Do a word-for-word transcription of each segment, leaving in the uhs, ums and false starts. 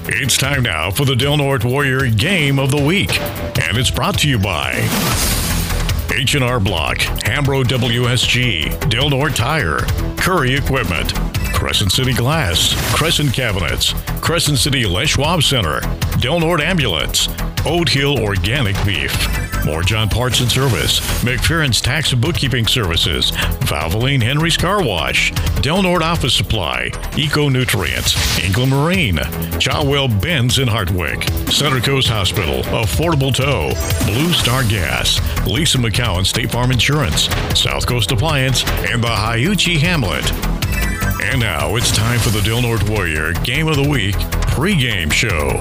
It's time now for the Del Norte Warrior Game of the Week, and it's brought to you by H and R Block, Hambro W S G, Del Norte Tire, Curry Equipment, Crescent City Glass, Crescent Cabinets, Crescent City Les Schwab Center, Del Norte Ambulance, Oat Hill Organic Beef, More John Parts and Service, McFerrin's Tax and Bookkeeping Services, Valvoline Henry's Car Wash, Del Norte Office Supply, Eco Nutrients, England Marine, Chawell Benz in Hartwick, Center Coast Hospital, Affordable Tow, Blue Star Gas, Lisa McCowan State Farm Insurance, South Coast Appliance, and the Hiuchi Hamlet. And now it's time for the Del Norte Warrior Game of the Week pregame show.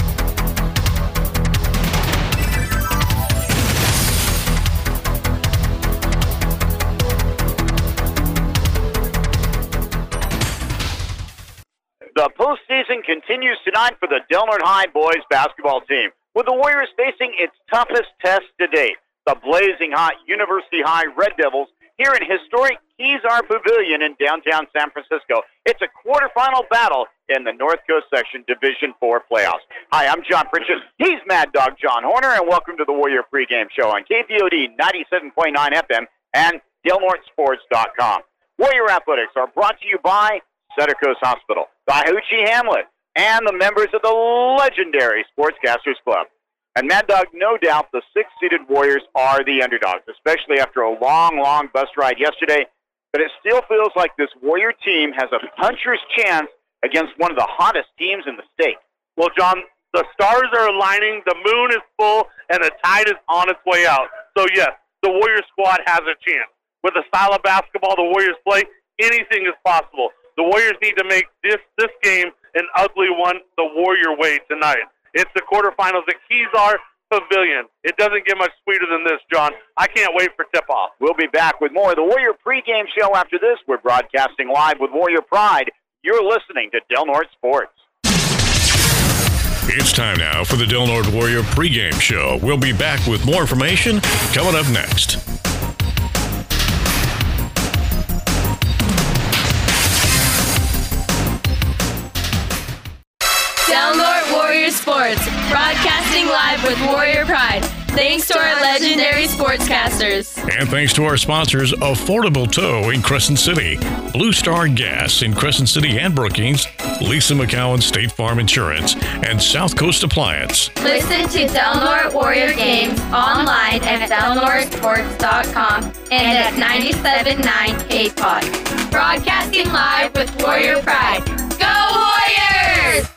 The postseason continues tonight for the Del Norte High boys basketball team, with the Warriors facing its toughest test to date, the blazing hot University High Red Devils, here in historic Kezar Pavilion in downtown San Francisco. It's a quarterfinal battle in the North Coast Section Division four playoffs. Hi, I'm John Pritchett. He's Mad Dog John Horner, and welcome to the Warrior pregame show on K P O D ninety-seven point nine F M and Del Norte Sports dot com. Warrior Athletics are brought to you by Center Coast Hospital, the Hiuchi Hamlet, and the members of the legendary Sportscasters Club. And Mad Dog, no doubt the six-seeded Warriors are the underdogs, especially after a long, long bus ride yesterday. But it still feels like this Warrior team has a puncher's chance against one of the hottest teams in the state. Well, John, the stars are aligning, the moon is full, and the tide is on its way out. So, yes, the Warrior squad has a chance. With the style of basketball the Warriors play, anything is possible. The Warriors need to make this, this game an ugly one the Warrior way tonight. It's the quarterfinals at Kezar Pavilion. It doesn't get much sweeter than this, John. I can't wait for tip-off. We'll be back with more of the Warrior pregame show after this. We're broadcasting live with Warrior Pride. You're listening to Del Norte Sports. It's time now for the Del Norte Warrior pregame show. We'll be back with more information coming up next. Del Norte Warrior Sports, broadcasting live with Warrior Pride. Thanks to our legendary sportscasters. And thanks to our sponsors, Affordable Tow in Crescent City, Blue Star Gas in Crescent City and Brookings, Lisa McCowan State Farm Insurance, and South Coast Appliance. Listen to Del Norte Warrior games online at Del Norte Sports dot com and at ninety-seven point nine K P O D. Broadcasting live with Warrior Pride. Go Warriors!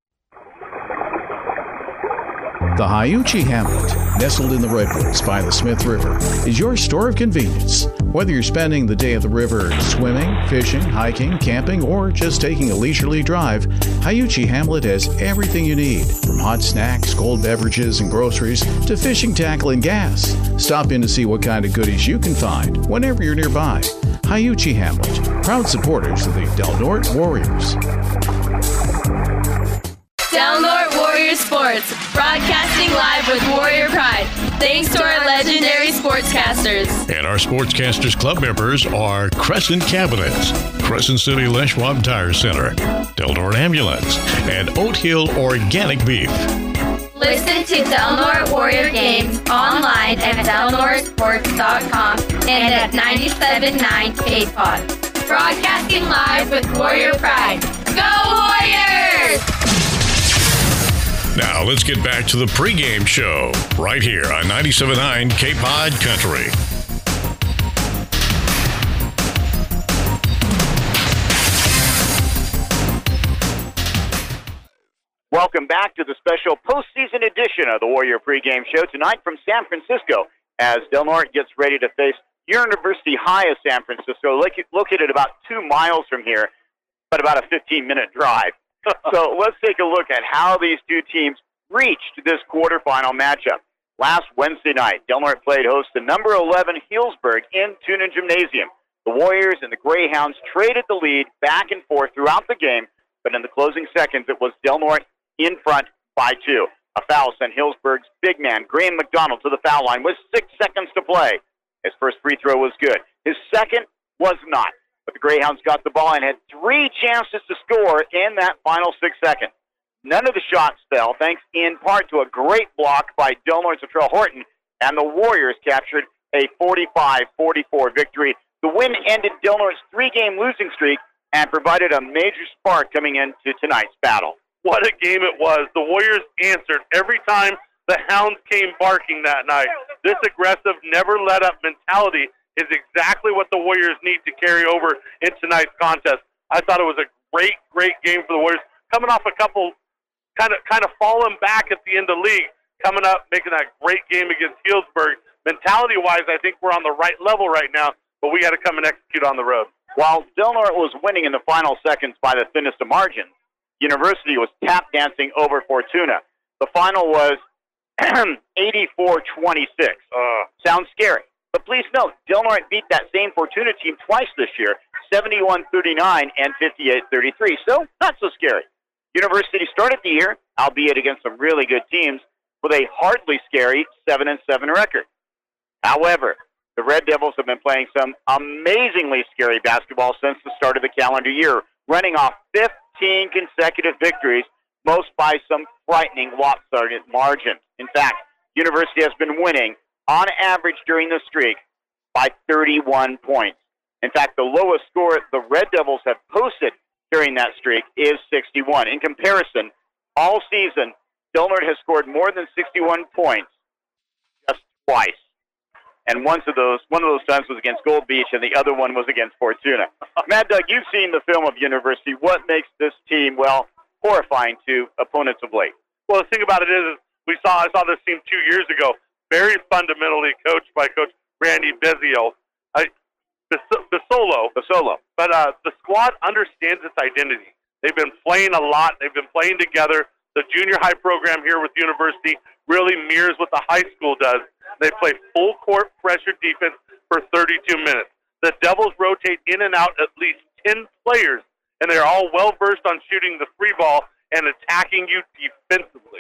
The Hiuchi Hamlet, nestled in the Redwoods by the Smith River, is your store of convenience. Whether you're spending the day at the river swimming, fishing, hiking, camping, or just taking a leisurely drive, Hiuchi Hamlet has everything you need, from hot snacks, cold beverages, and groceries to fishing tackle and gas. Stop in to see what kind of goodies you can find whenever you're nearby. Hiuchi Hamlet, proud supporters of the Del Norte Warriors. Del Norte Warrior Sports, broadcasting live with Warrior Pride. Thanks to our legendary sportscasters. And our Sportscasters Club members are Crescent Cabinets, Crescent City Les Schwab Tire Center, Del Norte Ambulance, and Oat Hill Organic Beef. Listen to Del Norte Warrior games online at Del Norte Sports dot com and at ninety-seven point nine K P O D. Broadcasting live with Warrior Pride. Go Warriors! Now let's get back to the pregame show right here on ninety-seven point nine K P O D Country. Welcome back to the special postseason edition of the Warrior pregame show tonight from San Francisco as Del Norte gets ready to face University High of San Francisco, located about two miles from here, but about a fifteen-minute drive. So let's take a look at how these two teams reached this quarterfinal matchup. Last Wednesday night, Del Norte played host to number eleven Healdsburg in Tunin Gymnasium. The Warriors and the Greyhounds traded the lead back and forth throughout the game, but in the closing seconds, it was Del Norte in front by two. A foul sent Healdsburg's big man, Graham McDonald, to the foul line with six seconds to play. His first free throw was good. His second was not. But the Greyhounds got the ball and had three chances to score in that final six seconds. None of the shots fell, thanks in part to a great block by Del Norte's Latrell Horton, and the Warriors captured a forty-five forty-four victory. The win ended Del Norte's three-game losing streak and provided a major spark coming into tonight's battle. What a game it was. The Warriors answered every time the Hounds came barking that night. This aggressive, never-let-up mentality is exactly what the Warriors need to carry over in tonight's contest. I thought it was a great, great game for the Warriors, coming off a couple kind of kind of falling back at the end of the league, coming up, making that great game against Healdsburg. Mentality-wise, I think we're on the right level right now, but we got to come and execute on the road. While Del Norte was winning in the final seconds by the thinnest of margins, University was tap dancing over Fortuna. The final was eighty-four twenty-six. Uh, sounds scary. But please note, Del Norte beat that same Fortuna team twice this year, seventy-one thirty-nine and fifty-eight thirty-three. So, not so scary. University started the year, albeit against some really good teams, with a hardly scary seven and seven record. However, the Red Devils have been playing some amazingly scary basketball since the start of the calendar year, running off fifteen consecutive victories, most by some frightening lopsided margins. In fact, University has been winning, on average during the streak, by thirty-one points. In fact, the lowest score the Red Devils have posted during that streak is sixty-one. In comparison, all season, Del Norte has scored more than sixty-one points just twice. And once of those, one of those times was against Gold Beach, and the other one was against Fortuna. Mad Doug, you've seen the film of University. What makes this team, well, horrifying to opponents of late? Well, the thing about it is, we saw I saw this team two years ago, very fundamentally coached by Coach Randy Bezio. Uh, Basolo. Basolo. But uh, the squad understands its identity. They've been playing a lot. They've been playing together. The junior high program here with University really mirrors what the high school does. They play full court pressure defense for thirty-two minutes. The Devils rotate in and out at least ten players, and they're all well-versed on shooting the free ball and attacking you defensively.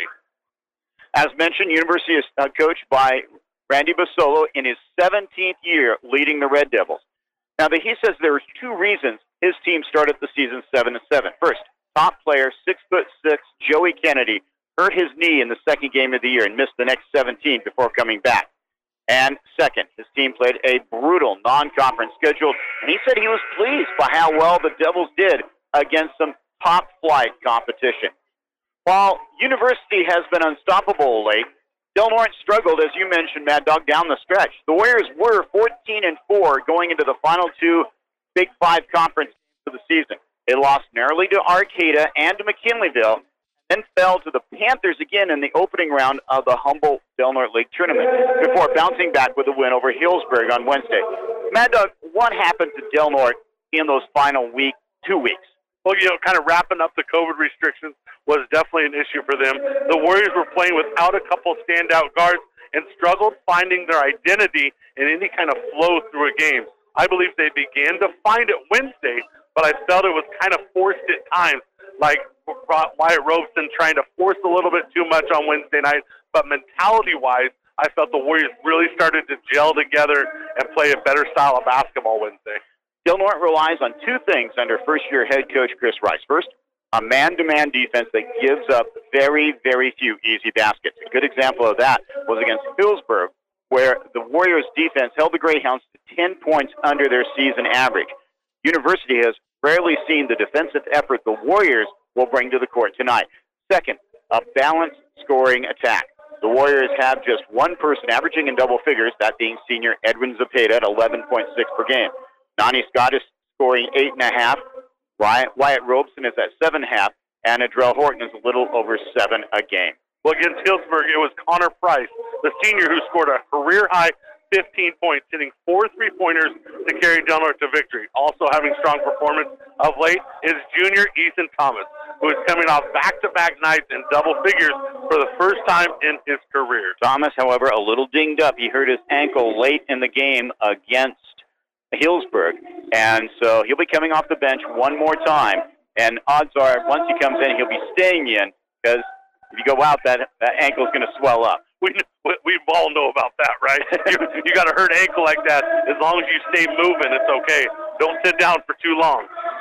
As mentioned, University is uh, coached by Randy Basolo in his seventeenth year leading the Red Devils. Now, the, he says there are two reasons his team started the season seven and seven. First, top player, six foot six, Joey Kennedy, hurt his knee in the second game of the year and missed the next seventeen before coming back. And second, his team played a brutal non-conference schedule, and he said he was pleased by how well the Devils did against some top-flight competition. While University has been unstoppable late, Del Norte struggled, as you mentioned, Mad Dog, down the stretch. The Warriors were fourteen and four going into the final two Big Five conference games of the season. They lost narrowly to Arcata and to McKinleyville, then fell to the Panthers again in the opening round of the Humboldt Del Norte League tournament before bouncing back with a win over Healdsburg on Wednesday. Mad Dog, what happened to Del Norte in those final week, two weeks? Well, you know, kind of wrapping up the COVID restrictions was definitely an issue for them. The Warriors were playing without a couple standout guards and struggled finding their identity in any kind of flow through a game. I believe they began to find it Wednesday, but I felt it was kind of forced at times, like Wyatt Robeson trying to force a little bit too much on Wednesday night. But mentality-wise, I felt the Warriors really started to gel together and play a better style of basketball Wednesday. Del Norte relies on two things under first-year head coach Chris Rice. First, a man-to-man defense that gives up very, very few easy baskets. A good example of that was against Healdsburg, where the Warriors' defense held the Greyhounds to ten points under their season average. University has rarely seen the defensive effort the Warriors will bring to the court tonight. Second, a balanced scoring attack. The Warriors have just one person averaging in double figures, that being senior Edwin Zepeda at eleven point six per game. Nani Scott is scoring eight and a half. Wyatt, Wyatt Robeson is at seven and a half, and Adrell Horton is a little over seven a game. Well, against Healdsburg, it was Connor Price, the senior, who scored a career-high fifteen points, hitting four three-pointers to carry Del Norte to victory. Also having strong performance of late is junior Ethan Thomas, who is coming off back-to-back nights in double figures for the first time in his career. Thomas, however, a little dinged up. He hurt his ankle late in the game against Healdsburg, and so he'll be coming off the bench one more time, and odds are once he comes in, he'll be staying in, because if you go out, that, that ankle's going to swell up. We we all know about that, right? you you got a hurt ankle like that. As long as you stay moving, it's okay. Don't sit down for too long.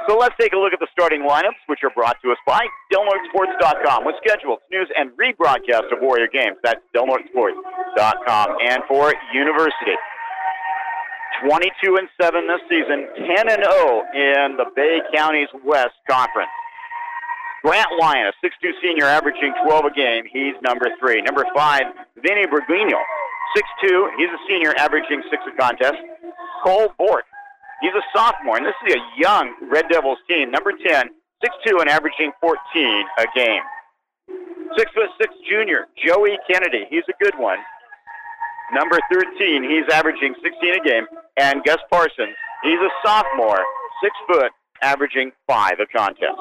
So let's take a look at the starting lineups, which are brought to us by Del Norte Sports dot com with schedules, news, and rebroadcast of Warrior games. That's Del Norte Sports dot com. And for University, twenty-two and seven this season, ten and oh in the Bay Counties West Conference. Grant Lyon, a six two senior, averaging twelve a game. He's number three. Number five, Vinny Berguino, six two. He's a senior, averaging six a contest. Cole Bort, he's a sophomore, and this is a young Red Devils team. Number ten, six two and averaging fourteen a game. six foot six junior, Joey Kennedy. He's a good one. Number thirteen, he's averaging sixteen a game. And Gus Parsons, he's a sophomore, six foot, averaging five a contest.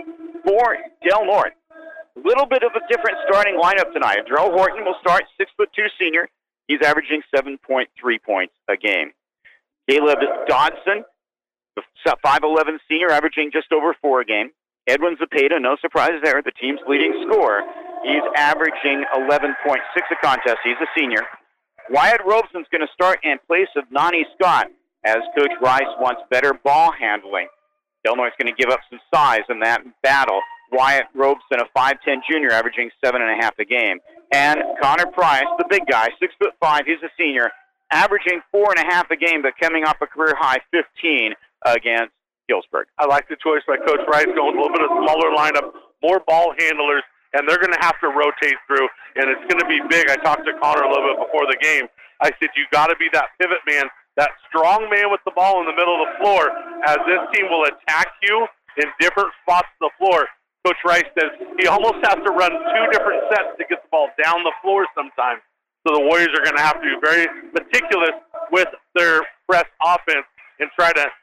For Del Norte, a little bit of a different starting lineup tonight. Drell Horton will start, six foot two senior. He's averaging seven point three points a game. Caleb Dodson, the five eleven senior, averaging just over four a game. Edwin Zepeda, no surprise there, the team's leading scorer. He's averaging eleven point six a contest. He's a senior. Wyatt Robeson's going to start in place of Nani Scott, as Coach Rice wants better ball handling. Del Norte's going to give up some size in that battle. Wyatt Robeson, a five ten junior, averaging seven and a half a game. And Connor Price, the big guy, six foot five, he's a senior, averaging four and a half a game, but coming off a career high fifteen against Gillsburg. I like the choice by Coach Rice, going a little bit of smaller lineup, more ball handlers, and they're going to have to rotate through, and it's going to be big. I talked to Connor a little bit before the game. I said, you got to be that pivot man, that strong man with the ball in the middle of the floor, as this team will attack you in different spots of the floor. Coach Rice says he almost has to run two different sets to get the ball down the floor sometimes. So the Warriors are going to have to be very meticulous with their press offense and try to.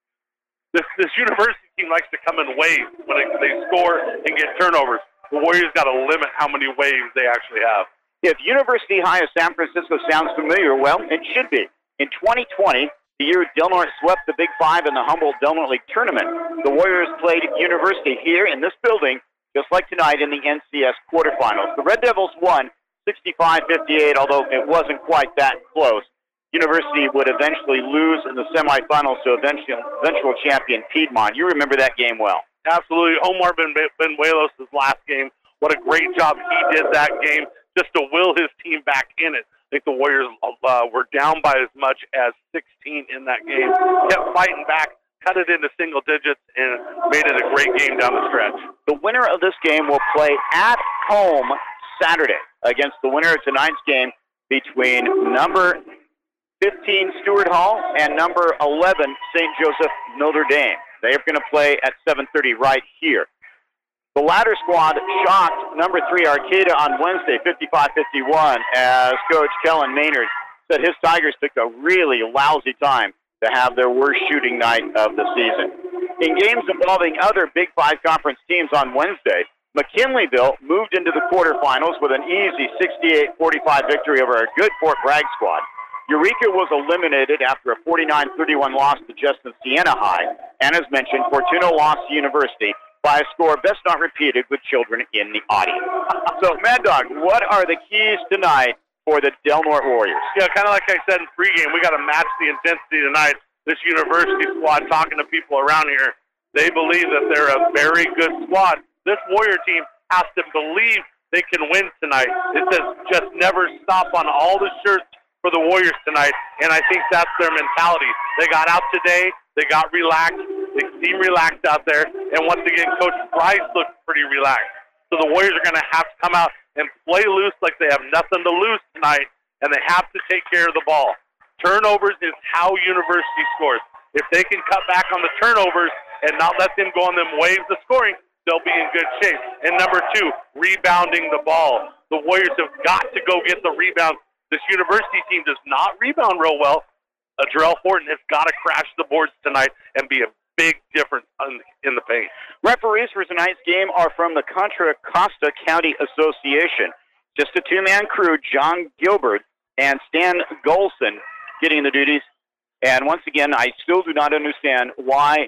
This this university team likes to come in waves when it, they score and get turnovers. The Warriors got to limit how many waves they actually have. If University High of San Francisco sounds familiar, well, it should be. In twenty twenty, the year Del Norte swept the Big Five in the Humboldt Del Norte League Tournament, the Warriors played University here in this building, just like tonight in the N C S quarterfinals. The Red Devils won sixty-five fifty-eight, although it wasn't quite that close. University would eventually lose in the semifinals to eventual, eventual champion Piedmont. You remember that game well. Absolutely. Omar Ben Benuelos' last game, what a great job he did that game just to will his team back in it. I think the Warriors uh, were down by as much as sixteen in that game, kept fighting back, cut it into single digits, and made it a great game down the stretch. The winner of this game will play at home Saturday against the winner of tonight's game between number fifteen Stewart Hall and number eleven Saint Joseph Notre Dame. They are going to play at seven thirty right here. The latter squad shocked number three Arcata on Wednesday, fifty-five fifty-one, as Coach Kellen Maynard said his Tigers took a really lousy time to have their worst shooting night of the season. In games involving other Big Five conference teams on Wednesday, McKinleyville moved into the quarterfinals with an easy sixty-eight forty-five victory over a good Fort Bragg squad. Eureka was eliminated after a forty-nine thirty-one loss to Justin Siena High, and as mentioned, Fortuna lost to University by a score best not repeated with children in the audience. So, Mad Dog, what are the keys tonight for the Del Norte Warriors? Yeah, kind of like I said in pregame, we got to match the intensity tonight. This University squad, talking to people around here, they believe that they're a very good squad. This Warrior team has to believe they can win tonight. It says just never stop on all the shirts for the Warriors tonight, and I think that's their mentality. They got out today, they got relaxed, they seem relaxed out there, and once again, Coach Price looked pretty relaxed. So the Warriors are going to have to come out and play loose like they have nothing to lose tonight, and they have to take care of the ball. Turnovers is how University scores. If they can cut back on the turnovers and not let them go on them waves of scoring, they'll be in good shape. And number two, rebounding the ball. The Warriors have got to go get the rebounds. This University team does not rebound real well. Adrell Horton has got to crash the boards tonight and be a big difference in the paint. Referees for tonight's game are from the Contra Costa County Association. Just a two-man crew, John Gilbert and Stan Golson getting the duties. And once again, I still do not understand why,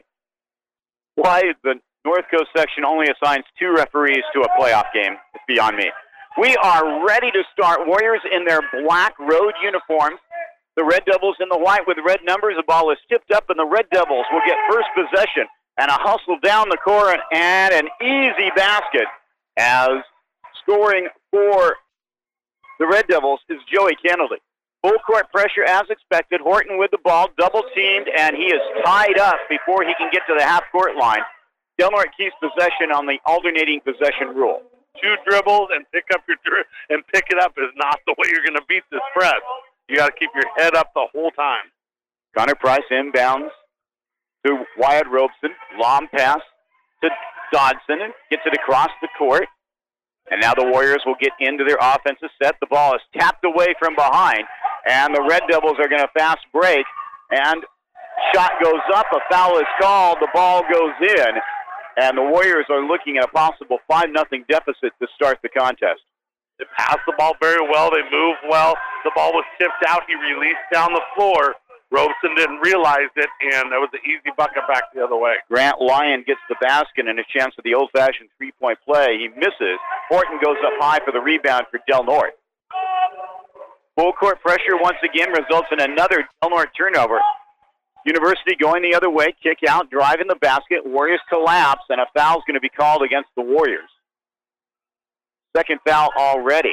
why the North Coast section only assigns two referees to a playoff game. It's beyond me. We are ready to start. Warriors in their black road uniforms. The Red Devils in the white with red numbers. The ball is tipped up, and the Red Devils will get first possession and a hustle down the court and an easy basket as scoring for the Red Devils is Joey Kennedy. Full court pressure as expected. Horton with the ball, double teamed, and he is tied up before he can get to the half court line. Del Norte keeps possession on the alternating possession rule. Two dribbles and pick up your dri- and pick it up is not the way you're going to beat this press. You got to keep your head up the whole time. Connor Price inbounds to Wyatt Robeson. Long pass to Dodson and gets it across the court. And now the Warriors will get into their offensive set. The ball is tapped away from behind, and the Red Devils are going to fast break. And shot goes up, a foul is called, the ball goes in, and the Warriors are looking at a possible five nothing deficit to start the contest. They passed the ball very well. They moved well. The ball was tipped out. He released down the floor. Robeson didn't realize it, and that was an easy bucket back the other way. Grant Lyon gets the basket and a chance at the old-fashioned three-point play. He misses. Horton goes up high for the rebound for Del Norte. Full court pressure once again results in another Del Norte turnover. University going the other way, kick out, drive in the basket. Warriors collapse, and a foul is going to be called against the Warriors. Second foul already.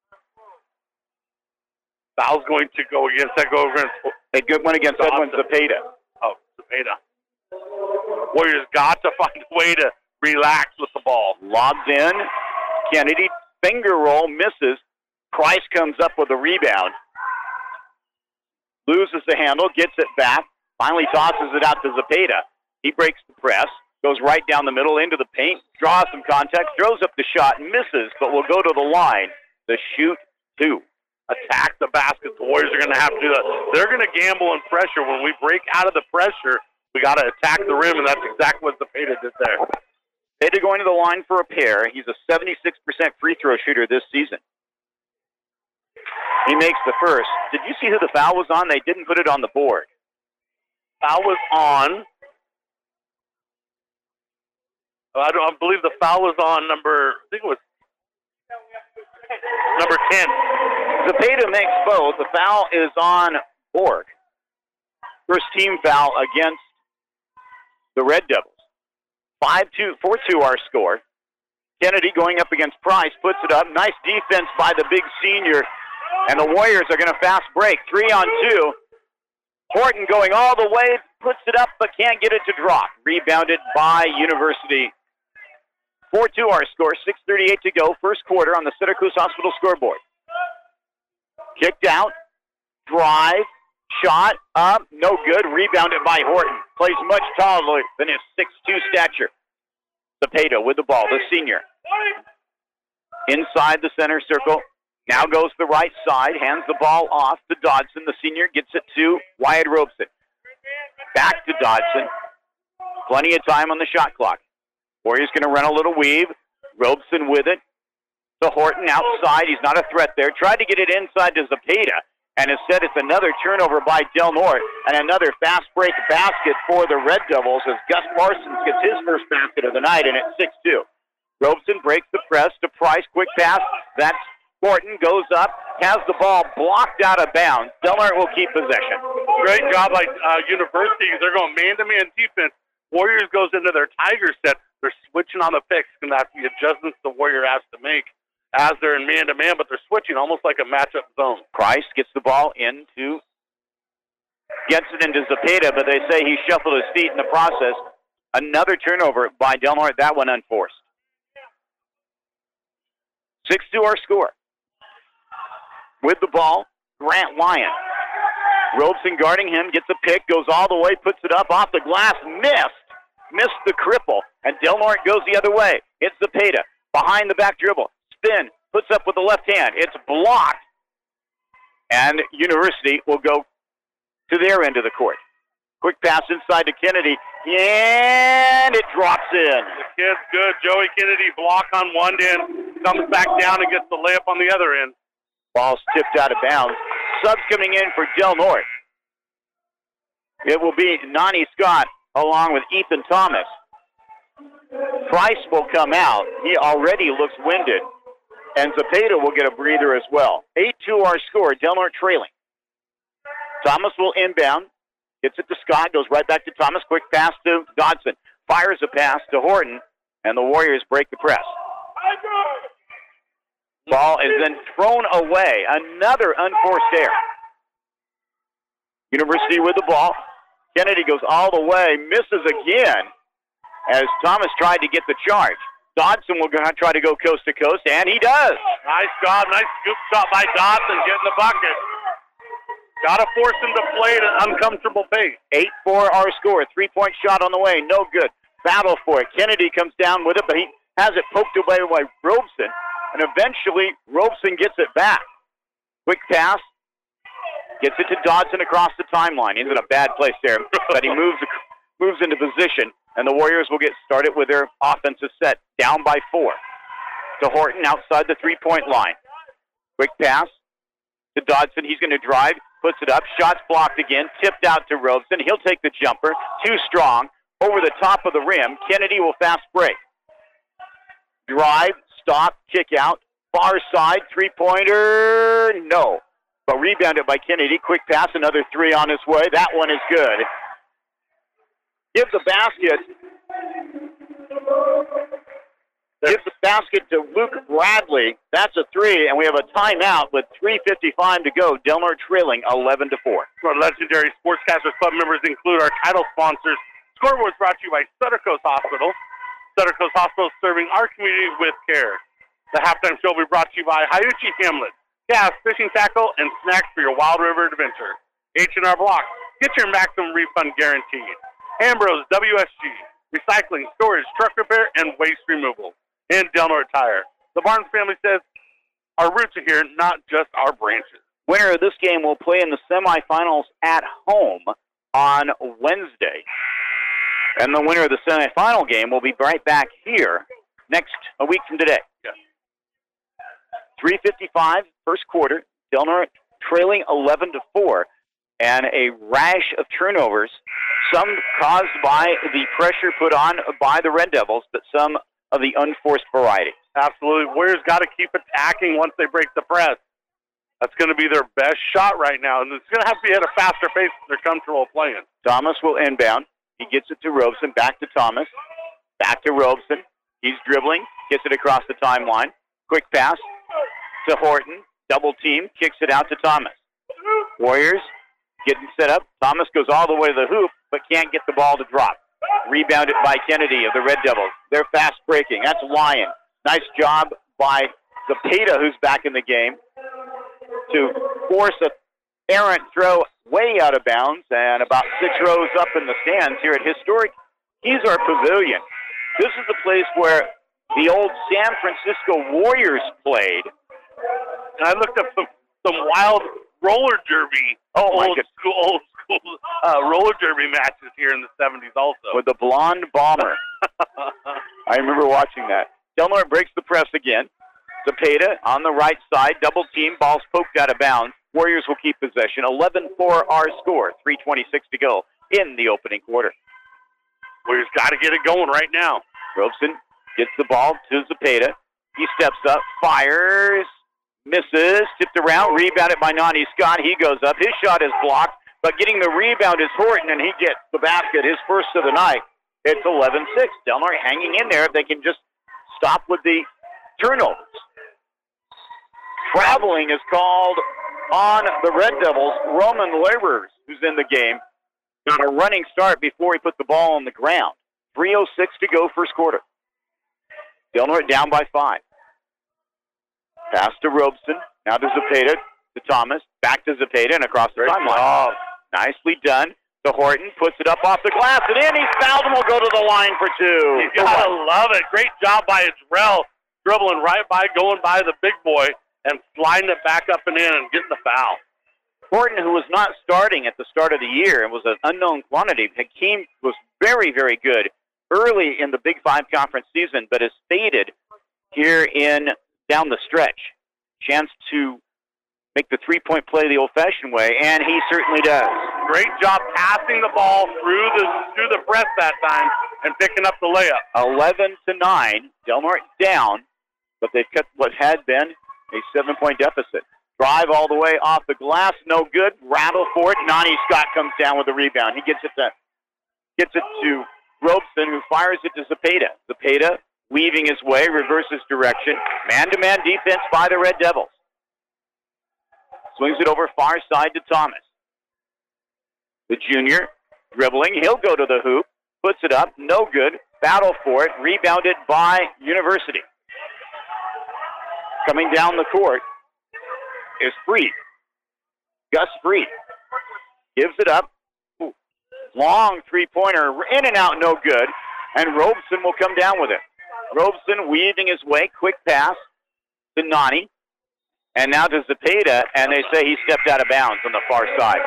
Foul's going to go against that. Go over. It went against Edwin Zepeda. Oh, Zepeda. Warriors got to find a way to relax with the ball. Lobs in. Kennedy, finger roll, misses. Price comes up with a rebound. Loses the handle, gets it back. Finally tosses it out to Zepeda. He breaks the press, goes right down the middle into the paint, draws some contact, throws up the shot, misses, but will go to the line. The shoot two. Attack the basket. The Warriors are going to have to do that. They're going to gamble and pressure. When we break out of the pressure, we got to attack the rim, and that's exactly what Zepeda did there. Zepeda going to the line for a pair. He's a seventy-six percent free throw shooter this season. He makes the first. Did you see who the foul was on? They didn't put it on the board. Foul was on. I don't I believe the foul was on number, I think it was number ten. Zepeda makes both. The foul is on Borg. First team foul against the Red Devils. five two, four two our score. Kennedy going up against Price, puts it up. Nice defense by the big senior. And the Warriors are going to fast break. Three on two. Horton going all the way, puts it up, but can't get it to drop. Rebounded by University. four two our score, six thirty-eight to go. First quarter on the Syracuse Hospital scoreboard. Kicked out, drive, shot, up, no good. Rebounded by Horton. Plays much taller than his six two stature. Zepeda with the ball, the senior. Inside the center circle. Now goes the right side, hands the ball off to Dodson. The senior gets it to Wyatt Robeson. Back to Dodson. Plenty of time on the shot clock. Warriors going to run a little weave. Robeson with it to Horton outside. He's not a threat there. Tried to get it inside to Zepeda, and instead it's another turnover by Del Norte and another fast break basket for the Red Devils as Gus Parsons gets his first basket of the night, and it's six two. Robeson breaks the press to Price. Quick pass. That's Horton goes up, has the ball blocked out of bounds. Del Norte will keep possession. Great job by uh, University. They're going man-to-man defense. Warriors goes into their Tiger set. They're switching on the picks. Going to have to be adjustments the Warrior has to make as they're in man-to-man, but they're switching almost like a matchup zone. Price gets the ball into, gets it into Zepeda, but they say he shuffled his feet in the process. Another turnover by Del Norte, that one unforced. six two our score. With the ball, Grant Lyon. Robeson guarding him, gets a pick, goes all the way, puts it up off the glass, missed. Missed the cripple, and Del Norte goes the other way. It's Zepeda, behind the back dribble. Spin, puts up with the left hand. It's blocked. And University will go to their end of the court. Quick pass inside to Kennedy, and it drops in. The kid's good. Joey Kennedy block on one end, comes back down and gets the layup on the other end. Ball's tipped out of bounds. Subs coming in for Del Norte. It will be Nani Scott along with Ethan Thomas. Price will come out. He already looks winded. And Zepeda will get a breather as well. eight two our score. Del Norte trailing. Thomas will inbound. Gets it to Scott. Goes right back to Thomas. Quick pass to Dodson. fires a pass to Horton, and the Warriors break the press. Ball is then thrown away. Another unforced error. University with the ball. Kennedy goes all the way, misses again as Thomas tried to get the charge. Dodson will try to go coast to coast, and he does. Nice job. Nice scoop shot by Dodson getting the bucket. Got to force him to play at an uncomfortable pace. eight four our score. Three-point shot on the way. No good. Battle for it. Kennedy comes down with it, but he has it poked away by Robeson. And eventually, Robeson gets it back. Quick pass. Gets it to Dodson across the timeline. He's in a bad place there, but he moves moves into position. And the Warriors will get started with their offensive set. Down by four. To Horton outside the three-point line. Quick pass to Dodson. He's going to drive. Puts it up. Shots blocked again. Tipped out to Robeson. He'll take the jumper. Too strong. Over the top of the rim. Kennedy will fast break. Drive. Stop. Kick out. Far side. Three-pointer. No. But rebounded by Kennedy. Quick pass. Another three on his way. That one is good. Give the basket. Give the basket to Luke Bradley. That's a three, and we have a timeout with three fifty-five to go. Del Norte trailing eleven to four. Our legendary Sportscasters Club members include our title sponsors. Scoreboard is brought to you by Sutter Coast Hospital. Sutter Coast Hospital serving our community with care. The halftime show will be brought to you by Hiuchi Hamlet. Gas, fishing tackle, and snacks for your Wild River adventure. H and R Block. Get your maximum refund guaranteed. Ambrose W S G. Recycling, storage, truck repair, and waste removal. And Del Norte Tire. The Barnes family says our roots are here, not just our branches. Winner of this game will play in the semifinals at home on Wednesday. And the winner of the semifinal game will be right back here next, a week from today. Yes. three fifty-five, first quarter. Del Norte trailing eleven to four. And a rash of turnovers, some caused by the pressure put on by the Red Devils, but some of the unforced variety. Absolutely. Warriors got to keep attacking once they break the press. That's going to be their best shot right now, and it's going to have to be at a faster pace if they're comfortable playing. Thomas will inbound. He gets it to Robeson, back to Thomas, back to Robeson. He's dribbling, gets it across the timeline. Quick pass to Horton, double team, kicks it out to Thomas. Warriors getting set up. Thomas goes all the way to the hoop, but can't get the ball to drop. Rebounded by Kennedy of the Red Devils. They're fast breaking. That's Lyon. Nice job by Zepeda, who's back in the game, to force a errant throw way out of bounds and about six rows up in the stands here at historic Kezar Pavilion. This is the place where the old San Francisco Warriors played. And I looked up some, some wild roller derby, oh my old God. school, old school uh, roller derby matches here in the seventies also. With the blonde bomber. I remember watching that. Del Norte breaks the press again. Zepeda on the right side, double team, ball's poked out of bounds. Warriors will keep possession. eleven four our score, three twenty-six to go in the opening quarter. Warriors got to get it going right now. Robeson gets the ball to Zepeda. He steps up, fires, misses, tipped around, rebounded by Nani Scott. He goes up. His shot is blocked, but getting the rebound is Horton, and he gets the basket, his first of the night. It's eleven six. Del Norte hanging in there if they can just stop with the turnovers. Traveling is called on the Red Devils. Roman Laborers, who's in the game, got a running start before he put the ball on the ground. three oh six to go first quarter. Del Norte down by five. Pass to Robeson. Now to Zepeda, to Thomas. Back to Zepeda and across the timeline. Oh, nicely done. To Horton. Puts it up off the glass and in. He's fouled and will go to the line for two. You gotta love it. Great job by Adrell, dribbling right by, going by the big boy, and sliding it back up and in and getting the foul. Horton, who was not starting at the start of the year and was an unknown quantity, Hakeem was very, very good early in the Big Five conference season, but has faded here in down the stretch. Chance to make the three-point play the old-fashioned way, and he certainly does. Great job passing the ball through the through the press that time and picking up the layup. eleven to nine, Del Norte down, but they've cut what had been a seven-point deficit. Drive all the way off the glass, no good. Rattle for it. Nani Scott comes down with the rebound. He gets it to gets it to Robeson, who fires it to Zepeda. Zepeda weaving his way, reverses direction. Man-to-man defense by the Red Devils. Swings it over far side to Thomas. The junior dribbling. He'll go to the hoop. Puts it up. No good. Battle for it. Rebounded by University. Coming down the court is Freed. Gus Freed gives it up. Ooh. Long three-pointer. In and out. No good. And Robeson will come down with it. Robeson weaving his way. Quick pass to Nani. And now to Zepeda, and they say he stepped out of bounds on the far side.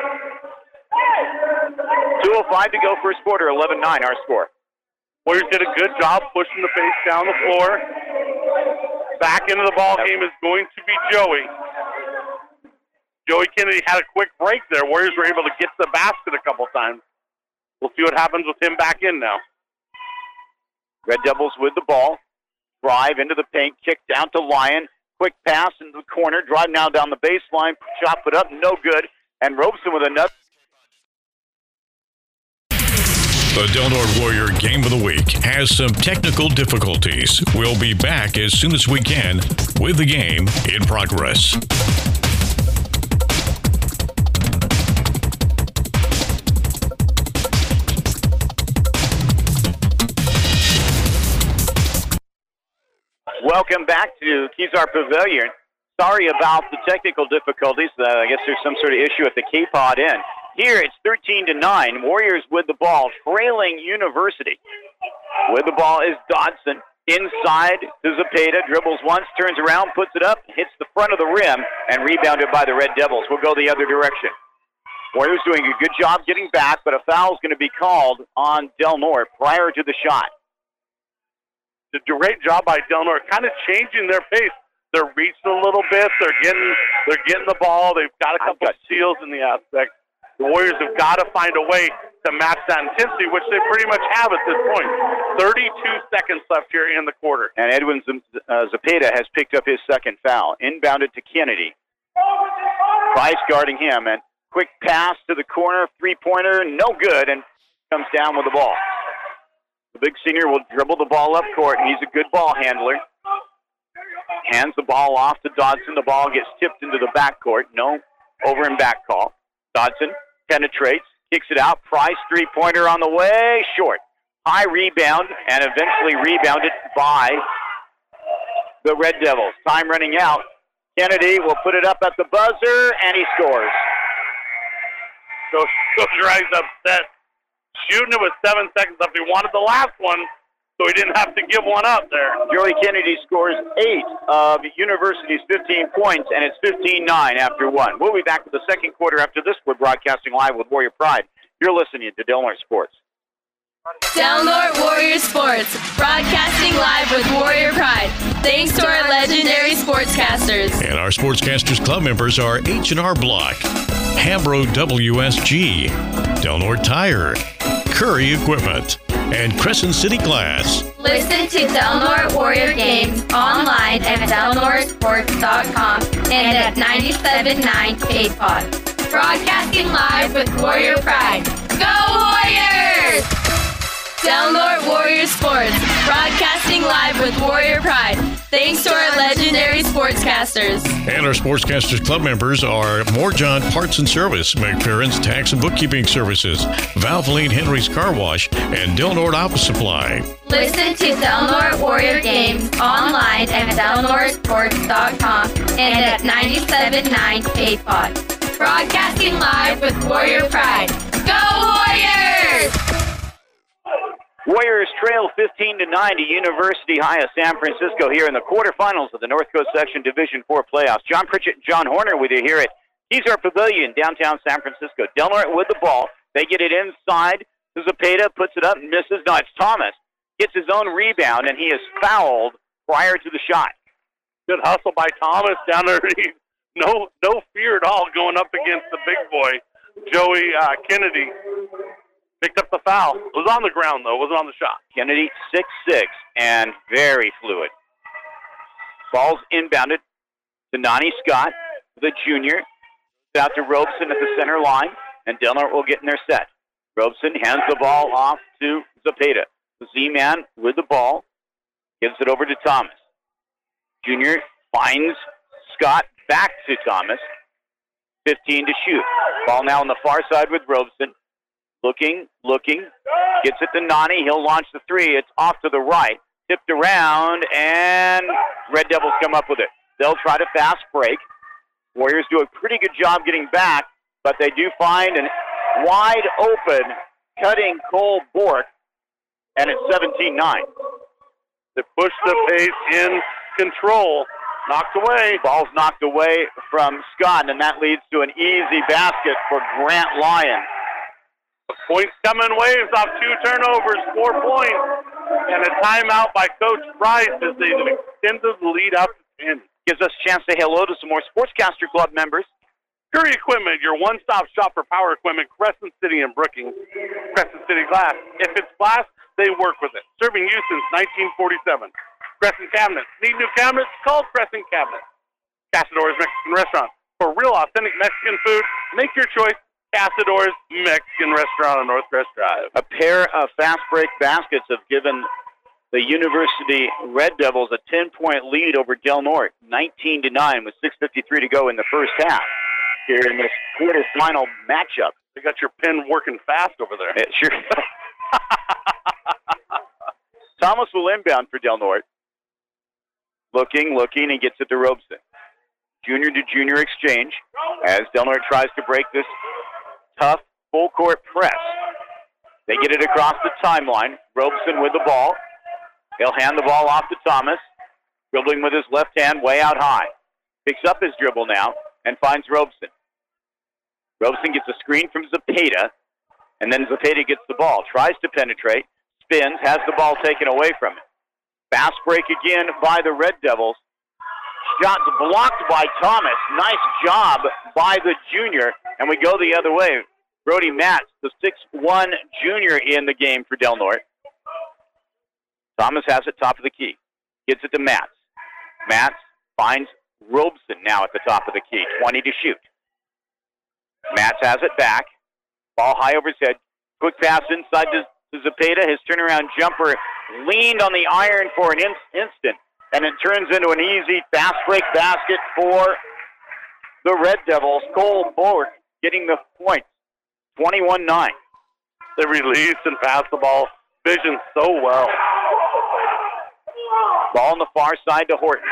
two oh five to go first quarter, eleven nine our score. Warriors did a good job pushing the pace down the floor. Back into the ball game is going to be Joey. Joey Kennedy had a quick break there. Warriors were able to get to the basket a couple times. We'll see what happens with him back in now. Red Devils with the ball. Drive into the paint, kick down to Lyon. Quick pass into the corner, drive now down the baseline, shot put up, no good, and Robeson with another. The Del Norte Warrior Game of the Week has some technical difficulties. We'll be back as soon as we can with the game in progress. Welcome back to Kezar Pavilion. Sorry about the technical difficulties. Uh, I guess there's some sort of issue at the K-Pod end. Here it's thirteen to nine. Warriors with the ball, trailing University. With the ball is Dodson. Inside to Zepeda. Dribbles once, turns around, puts it up, hits the front of the rim, and rebounded by the Red Devils. We'll go the other direction. Warriors doing a good job getting back, but a foul is going to be called on Del Norte prior to the shot. A great job by Del Norte, kind of changing their pace. They're reaching a little bit. They're getting, they're getting the ball. They've got a couple of steals in the aspect. The Warriors have got to find a way to match that intensity, which they pretty much have at this point. thirty-two seconds left here in the quarter. And Edwin uh, Zepeda has picked up his second foul. Inbounded to Kennedy. Price guarding him, and quick pass to the corner, three-pointer, no good, and comes down with the ball. The big senior will dribble the ball up court, and he's a good ball handler. Hands the ball off to Dodson. The ball gets tipped into the backcourt. No over and back call. Dodson penetrates, kicks it out. Price, three-pointer on the way, short. High rebound, and eventually rebounded by the Red Devils. Time running out. Kennedy will put it up at the buzzer, and he scores. So Guy's upset. Shooting it with seven seconds left. He wanted the last one, so he didn't have to give one up there. Joey Kennedy scores eight of University's fifteen points, and it's fifteen nine after one. We'll be back with the second quarter after this. We're broadcasting live with Warrior Pride. You're listening to Del Norte Sports. Del Norte Warrior Sports, broadcasting live with Warrior Pride. Thanks to our legendary sportscasters. And our Sportscasters Club members are H and R Block, Hambro W S G, Del Norte Tire, Curry Equipment, and Crescent City Glass. Listen to Del Norte Warrior Games online at del norte sports dot com and at ninety-seven point nine K-Pod. Broadcasting live with Warrior Pride. Go Warriors! Del Norte Warrior Sports, broadcasting live with Warrior Pride. Thanks to our legendary sportscasters. And our Sportscasters Club members are Morejohn Parts and Service, McFerrin's Tax and Bookkeeping Services, Valvoline Henry's Car Wash, and Del Norte Office Supply. Listen to Del Norte Warrior Games online at del norte sports dot com and at ninety-seven point nine K-Pod. Broadcasting live with Warrior Pride. Go Warriors! Warriors trail fifteen to nine to University High of San Francisco here in the quarterfinals of the North Coast Section Division four playoffs. John Pritchett and John Horner with you here at Kezar Pavilion, downtown San Francisco. Del Norte with the ball. They get it inside. Zepeda puts it up and misses. No, it's Thomas. Gets his own rebound, and he is fouled prior to the shot. Good hustle by Thomas down there. No, no fear at all going up against the big boy, Joey uh, Kennedy. Picked up the foul. It was on the ground, though. It wasn't on the shot. Kennedy, six six, and very fluid. Ball's inbounded to Nani Scott, the junior. Out to Robeson at the center line, and Del Norte will get in their set. Robeson hands the ball off to Zepeda. The Z-man with the ball. Gives it over to Thomas. Junior finds Scott back to Thomas. fifteen to shoot. Ball now on the far side with Robeson. Looking, looking. Gets it to Nani. He'll launch the three. It's off to the right. Tipped around, and Red Devils come up with it. They'll try to fast break. Warriors do a pretty good job getting back, but they do find an wide open cutting Cole Bork, and it's seventeen nine. They push the pace in control. Knocked away. Ball's knocked away from Scott, and that leads to an easy basket for Grant Lyon. The points coming waves off two turnovers, four points, and a timeout by Coach Price as they extended the lead out to ten. Gives us a chance to say hello to some more Sportscaster Club members. Curry Equipment, your one-stop shop for power equipment, Crescent City and Brookings. Crescent City Glass. If it's glass, they work with it. Serving you since nineteen forty-seven. Crescent Cabinets. Need new cabinets? Call Crescent Cabinets. Casadores Mexican Restaurant. For real authentic Mexican food, make your choice. Casadores Mexican Restaurant on Northwest Drive. A pair of fast break baskets have given the University Red Devils a ten-point lead over Del Norte, nineteen to nine, with six fifty-three to go in the first half. Here in this quarterfinal matchup. They got your pen working fast over there. It sure. Thomas will inbound for Del Norte. Looking, looking, and gets it to Robeson. Junior to junior exchange as Del Norte tries to break this tough full-court press. They get it across the timeline. Robeson with the ball. He'll hand the ball off to Thomas. Dribbling with his left hand way out high. Picks up his dribble now and finds Robeson. Robeson gets a screen from Zepeda, and then Zepeda gets the ball. Tries to penetrate, spins, has the ball taken away from him. Fast break again by the Red Devils. Shots blocked by Thomas. Nice job by the junior, and we go the other way. Brody Matz, the six one junior in the game for Del Norte. Thomas has it top of the key. Gets it to Matz. Matz finds Robeson now at the top of the key. twenty to shoot. Matz has it back. Ball high over his head. Quick pass inside to, to Zepeda. His turnaround jumper leaned on the iron for an in- instant. And it turns into an easy fast break basket for the Red Devils. Cole Bork getting the points. twenty-one nine. They release and pass the ball vision so well. Ball on the far side to Horton.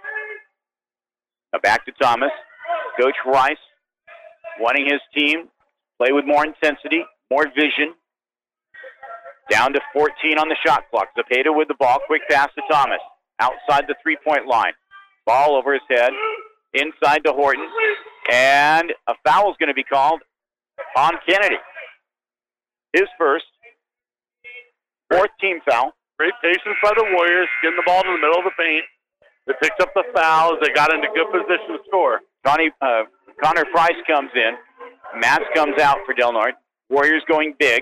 Now back to Thomas. Coach Rice wanting his team to play with more intensity, more vision. Down to fourteen on the shot clock. Zepeda with the ball. Quick pass to Thomas. Outside the three-point line. Ball over his head. Inside to Horton. And a foul is going to be called on Kennedy. His first. Fourth team foul. Great patience by the Warriors, getting the ball to the middle of the paint. They picked up the fouls. They got into good position to score. Connie, uh, Connor Price comes in. Matz comes out for Del Norte. Warriors going big.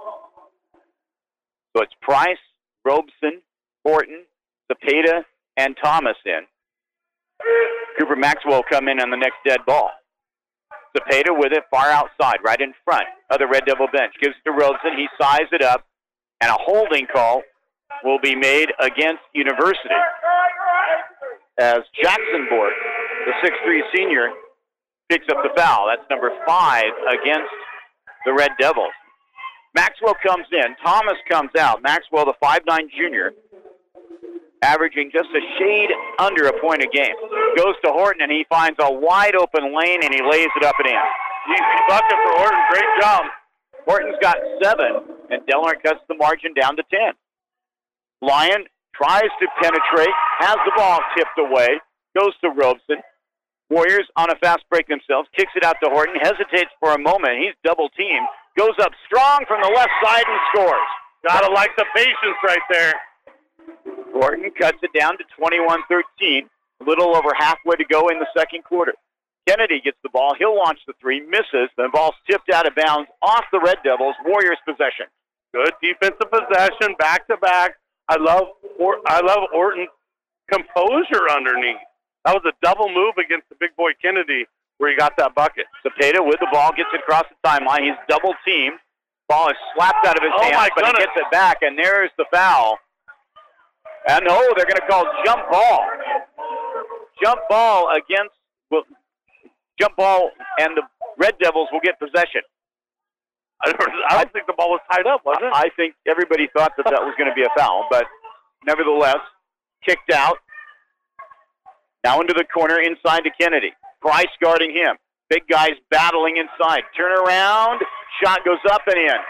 So it's Price, Robeson, Horton, Zepeda, and Thomas in. Cooper Maxwell will come in on the next dead ball. Zepeda with it far outside, right in front of the Red Devil bench. Gives it to Robeson. He sizes it up, and a holding call will be made against University as Jackson Bork, the six three senior, picks up the foul. That's number five against the Red Devils. Maxwell comes in. Thomas comes out. Maxwell, the five nine junior, averaging just a shade under a point a game. Goes to Horton, and he finds a wide-open lane, and he lays it up and in. Easy bucket for Horton. Great job. Horton's got seven, and Del Norte cuts the margin down to ten. Lyon tries to penetrate, has the ball tipped away, goes to Robeson. Warriors on a fast break themselves, kicks it out to Horton, hesitates for a moment. He's double-teamed, goes up strong from the left side and scores. Gotta like the patience right there. Horton cuts it down to twenty-one thirteen, a little over halfway to go in the second quarter. Kennedy gets the ball. He'll launch the three, misses. The ball's tipped out of bounds off the Red Devils. Warriors possession. Good defensive possession, back-to-back. I love or, I love Orton's composure underneath. That was a double move against the big boy Kennedy where he got that bucket. Zepeda with the ball, gets it across the timeline. He's double-teamed Ball is slapped out of his Oh, hands, my but he goodness. gets it back, and there's the foul. And oh, they're going to call jump ball. Jump ball against, well, jump ball, and the Red Devils will get possession. I don't, I don't think the ball was tied up, was it? I think everybody thought that that was going to be a foul, but nevertheless, kicked out. Now into the corner, inside to Kennedy. Price guarding him. Big guys battling inside. Turn around. Shot goes up and in.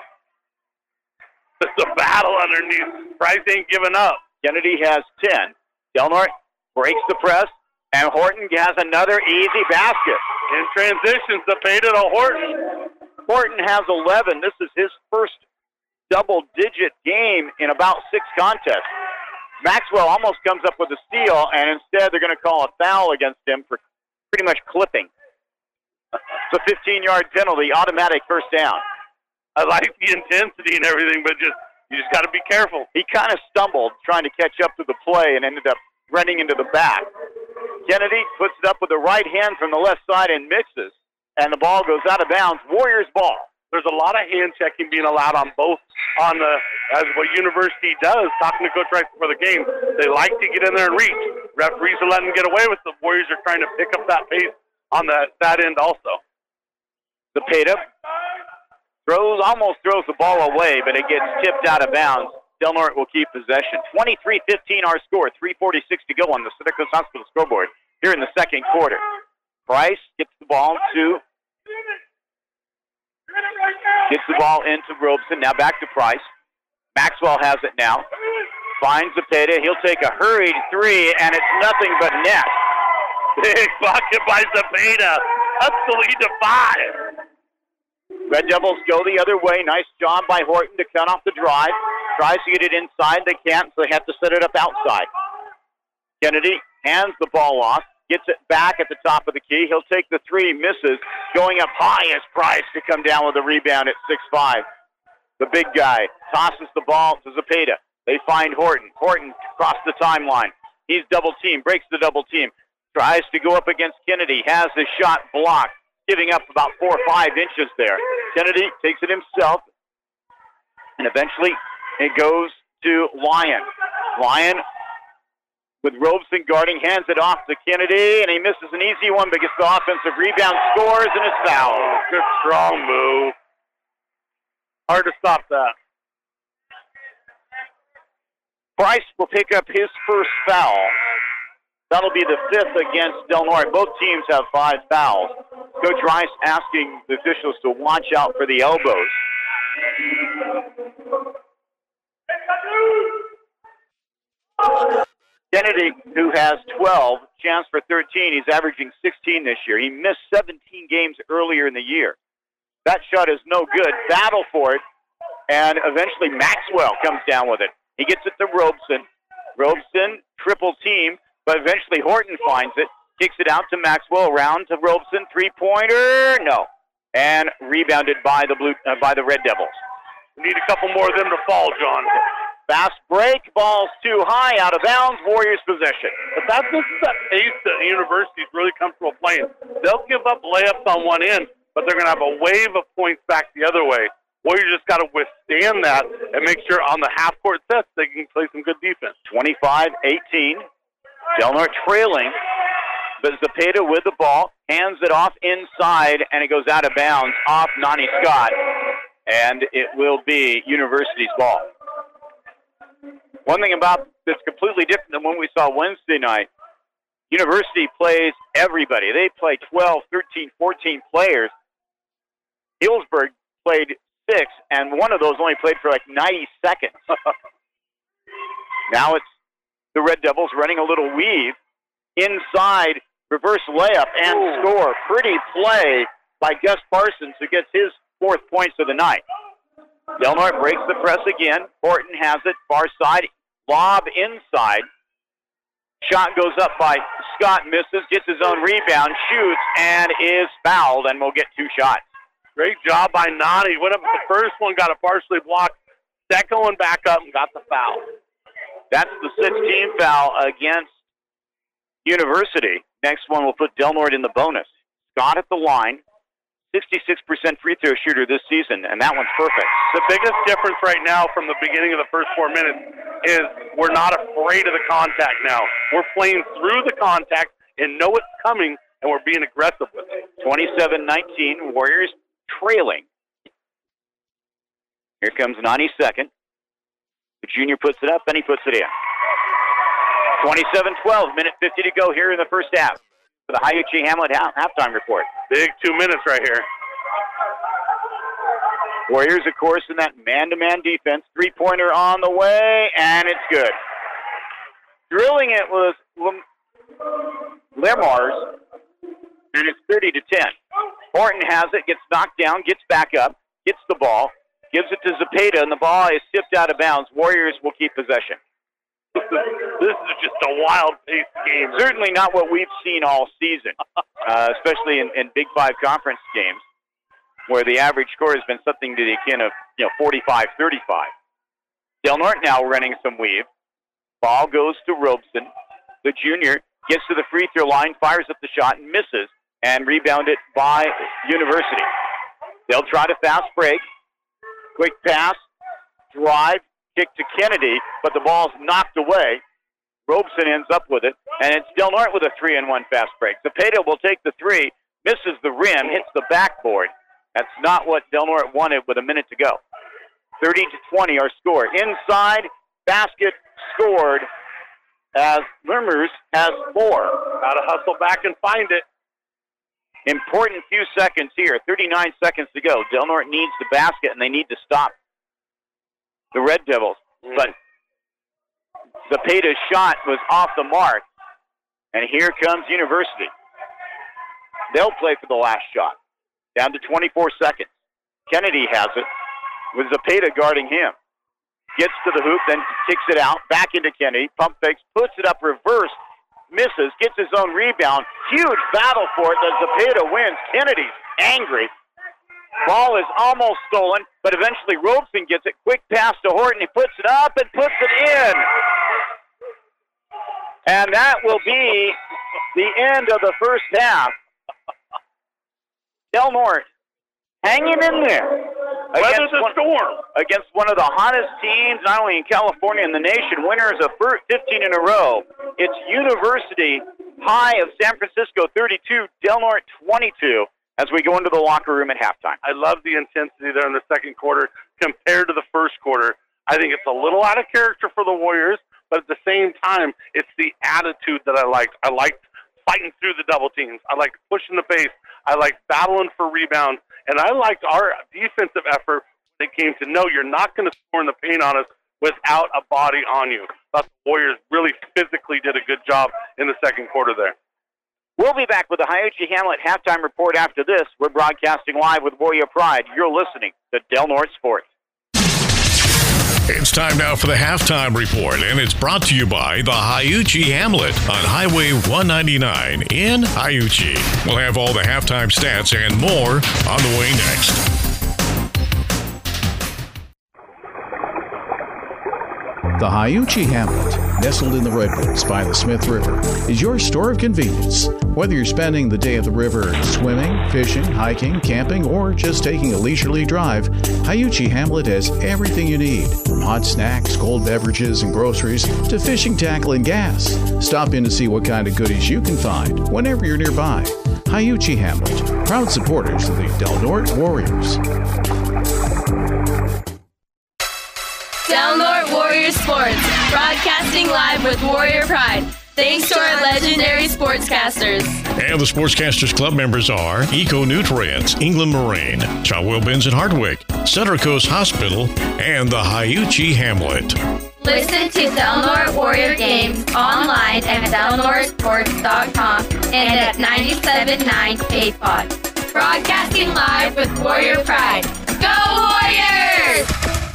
It's a battle underneath. Price ain't giving up. Kennedy has ten. Del Norte breaks the press, and Horton has another easy basket. In transitions, the pay to Horton. Horton has eleven. This is his first double-digit game in about six contests. Maxwell almost comes up with a steal, and instead they're going to call a foul against him for pretty much clipping. It's a fifteen-yard penalty, automatic first down. I like the intensity and everything, but just you just got to be careful. He kind of stumbled trying to catch up to the play and ended up running into the back. Kennedy puts it up with the right hand from the left side and mixes, and the ball goes out of bounds. Warriors ball. There's a lot of hand checking being allowed on both, on the as what University does. Talking to Coach Rice before the game, they like to get in there and reach. Referees are letting them get away with it. The Warriors are trying to pick up that pace on that, that end also. Zepeda throws, almost throws the ball away, but it gets tipped out of bounds. Del Norte will keep possession. twenty-three fifteen our score, three forty-six to go on the Santa Cruz Hospital scoreboard here in the second quarter. Price gets the ball to, gets the ball into Robeson, now back to Price. Maxwell has it now. Finds Zepeda, he'll take a hurried three, and it's nothing but net. Big bucket by Zepeda. That's the lead to five. Red Devils go the other way. Nice job by Horton to cut off the drive. Tries to get it inside. They can't, so they have to set it up outside. Kennedy hands the ball off, gets it back at the top of the key. He'll take the three, misses. Going up high is Price to come down with a rebound at six five. The big guy tosses the ball to Zepeda. They find Horton. Horton across the timeline. He's double team, breaks the double team. Tries to go up against Kennedy. Has his shot blocked, giving up about four or five inches there. Kennedy takes it himself, and eventually it goes to Lyon. Lyon with Robeson guarding, hands it off to Kennedy, and he misses an easy one, but gets the offensive rebound, scores, and is fouled. Good strong move. Hard to stop that. Price will pick up his first foul. That'll be the fifth against Del Norte. Both teams have five fouls. Coach Rice asking the officials to watch out for the elbows. Kennedy, who has twelve, chance for thirteen. He's averaging sixteen this year. He missed seventeen games earlier in the year. That shot is no good. Battle for it, and eventually Maxwell comes down with it. He gets it to Robeson. Robeson, triple team, but eventually Horton finds it, kicks it out to Maxwell, around to Robeson, three-pointer, no, and rebounded by the blue uh, by the Red Devils. We need a couple more of them to fall, John. Fast break, ball's too high, out of bounds, Warriors possession. But that's this is that pace that the University's really comfortable playing. They'll give up layups on one end, but they're going to have a wave of points back the other way. Warriors just got to withstand that and make sure on the half-court sets they can play some good defense. twenty-five eighteen. Del Norte trailing, but Zepeda with the ball, hands it off inside, and it goes out of bounds off Nani Scott, and it will be University's ball. One thing about that's completely different than when we saw Wednesday night, University plays everybody. They play twelve, thirteen, fourteen players. Hillsburg played six, and one of those only played for like ninety seconds. Now it's the Red Devils running a little weave inside, reverse layup, and Ooh. Score. Pretty play by Gus Parsons, who gets his fourth points of the night. Del Norte breaks the press again. Horton has it, far side, lob inside. Shot goes up by Scott, misses, gets his own rebound, shoots, and is fouled, and will get two shots. Great job by Nani. Went up with the first one, got it partially blocked. Second one back up and got the foul. That's the sixteenth foul against University. Next one will put Del Norte in the bonus. Scott at the line, sixty-six percent free throw shooter this season, and that one's perfect. The biggest difference right now from the beginning of the first four minutes is we're not afraid of the contact now. We're playing through the contact and know it's coming, and we're being aggressive with it. twenty-seven nineteen, Warriors trailing. Here comes Nani second. The junior puts it up, and he puts it in. twenty-seven twelve, minute fifty to go here in the first half. For the Haiuchi Hamlet half- halftime report. Big two minutes right here. Warriors, of course, in that man-to-man defense. Three-pointer on the way, and it's good. Drilling it was Lemars, and it's thirty to ten. Horton has it, gets knocked down, gets back up, gets the ball, gives it to Zepeda, and the ball is tipped out of bounds. Warriors will keep possession. This is just a wild-paced game. Certainly not what we've seen all season, uh, especially in, in Big Five conference games, where the average score has been something to the akin of, you know, forty-five thirty-five. Del Norte now running some weave. Ball goes to Robeson. The junior gets to the free throw line, fires up the shot, and misses, and rebounded by University. They'll try to fast break. Quick pass, drive, kick to Kennedy, but the ball's knocked away. Robeson ends up with it, and it's Del Norte with a three and one fast break. Zepeda will take the three, misses the rim, hits the backboard. That's not what Del Norte wanted with a minute to go. thirty to twenty our score. Inside, basket scored as Lemars has four. Got to hustle back and find it. Important few seconds here. thirty-nine seconds to go. Del Norte needs the basket, and they need to stop the Red Devils. Mm. But Zepeda's shot was off the mark, and here comes University. They'll play for the last shot. Down to twenty-four seconds. Kennedy has it with Zepeda guarding him. Gets to the hoop, then kicks it out, back into Kennedy. Pump fakes, puts it up reverse, misses, gets his own rebound. Huge battle for it that Zepeda wins. Kennedy's angry. Ball is almost stolen, but eventually Robeson gets it. Quick pass to Horton. He puts it up and puts it in. And that will be the end of the first half. Del Norte hanging in there. Weather the one, storm. Against one of the hottest teams, not only in California and the nation, winners of fifteen in a row. It's University High of San Francisco thirty-two, Del Norte twenty-two, as we go into the locker room at halftime. I love the intensity there in the second quarter compared to the first quarter. I think it's a little out of character for the Warriors, but at the same time, it's the attitude that I liked. I liked fighting through the double teams. I liked pushing the pace. I liked battling for rebounds. And I liked our defensive effort that came to know you're not going to score in the paint on us without a body on you. I thought the Warriors really physically did a good job in the second quarter there. We'll be back with the Haiuchi Hamlet halftime report after this. We're broadcasting live with Warrior Pride. You're listening to Del Norte Sports. It's time now for the halftime report, and it's brought to you by the Haiuchi Hamlet on Highway one ninety-nine in Haiuchi. We'll have all the halftime stats and more on the way next. The Haiuchi Hamlet, nestled in the Redwoods by the Smith River, is your store of convenience. Whether you're spending the day at the river swimming, fishing, hiking, camping, or just taking a leisurely drive, Haiuchi Hamlet has everything you need, from hot snacks, cold beverages, and groceries to fishing tackle and gas. Stop in to see what kind of goodies you can find whenever you're nearby. Haiuchi Hamlet, proud supporters of the Del Norte Warriors. Del Norte Warrior Sports, broadcasting live with Warrior Pride. Thanks to our legendary sportscasters. And the Sportscasters Club members are Eco Nutrients, England Marine, John Wilbins and Hardwick, Center Coast Hospital, and the Haiuchi Hamlet. Listen to Del Norte Warrior games online at del norte sports dot com and at ninety-seven point nine K P O D. Broadcasting live with Warrior Pride. Go Warriors!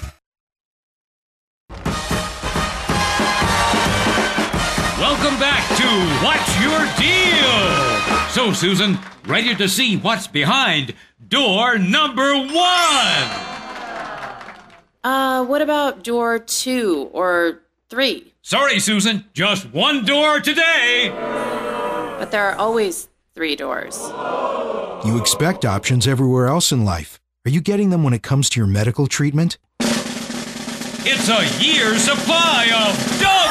Welcome back to What's Your Deal? So, Susan, ready to see what's behind door number one? Uh, what about door two or three? Sorry, Susan, just one door today. But there are always three doors. You expect options everywhere else in life. Are you getting them when it comes to your medical treatment? It's a year's supply of dog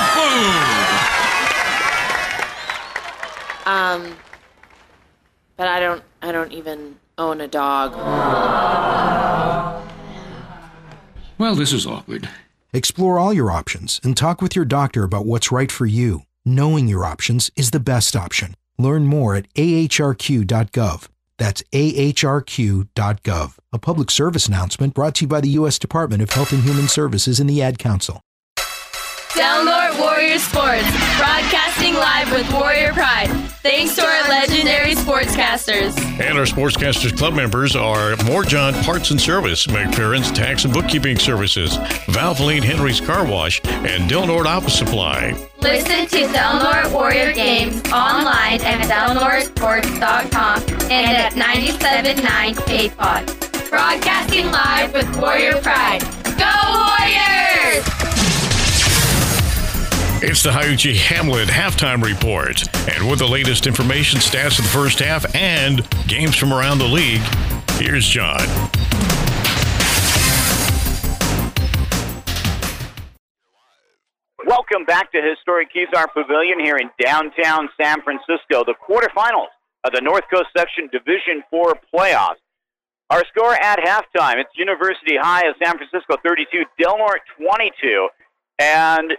food! Um, but I don't, I don't even own a dog. Well, this is awkward. Explore all your options and talk with your doctor about what's right for you. Knowing your options is the best option. Learn more at A H R Q dot gov. That's A H R Q dot gov. A public service announcement brought to you by the U S Department of Health and Human Services and the Ad Council. Del Norte Warrior Sports, broadcasting live with Warrior Pride. Thanks to our legendary sportscasters. And our Sportscasters Club members are Moore-John Parts and Service, McFerrin's Tax and Bookkeeping Services, Valvoline Henry's Car Wash, and Del Norte Office Supply. Listen to Del Norte Warrior Games online at del norte sports dot com and at ninety-seven point nine K-Pod. Broadcasting live with Warrior Pride. Go Warriors! It's the Hiuchi Hamlet Halftime Report. And with the latest information, stats of the first half, and games from around the league, here's John. Welcome back to historic Kezar Pavilion here in downtown San Francisco. The quarterfinals of the North Coast Section Division four playoffs. Our score at halftime, it's University High of San Francisco thirty-two, Del Norte twenty-two. And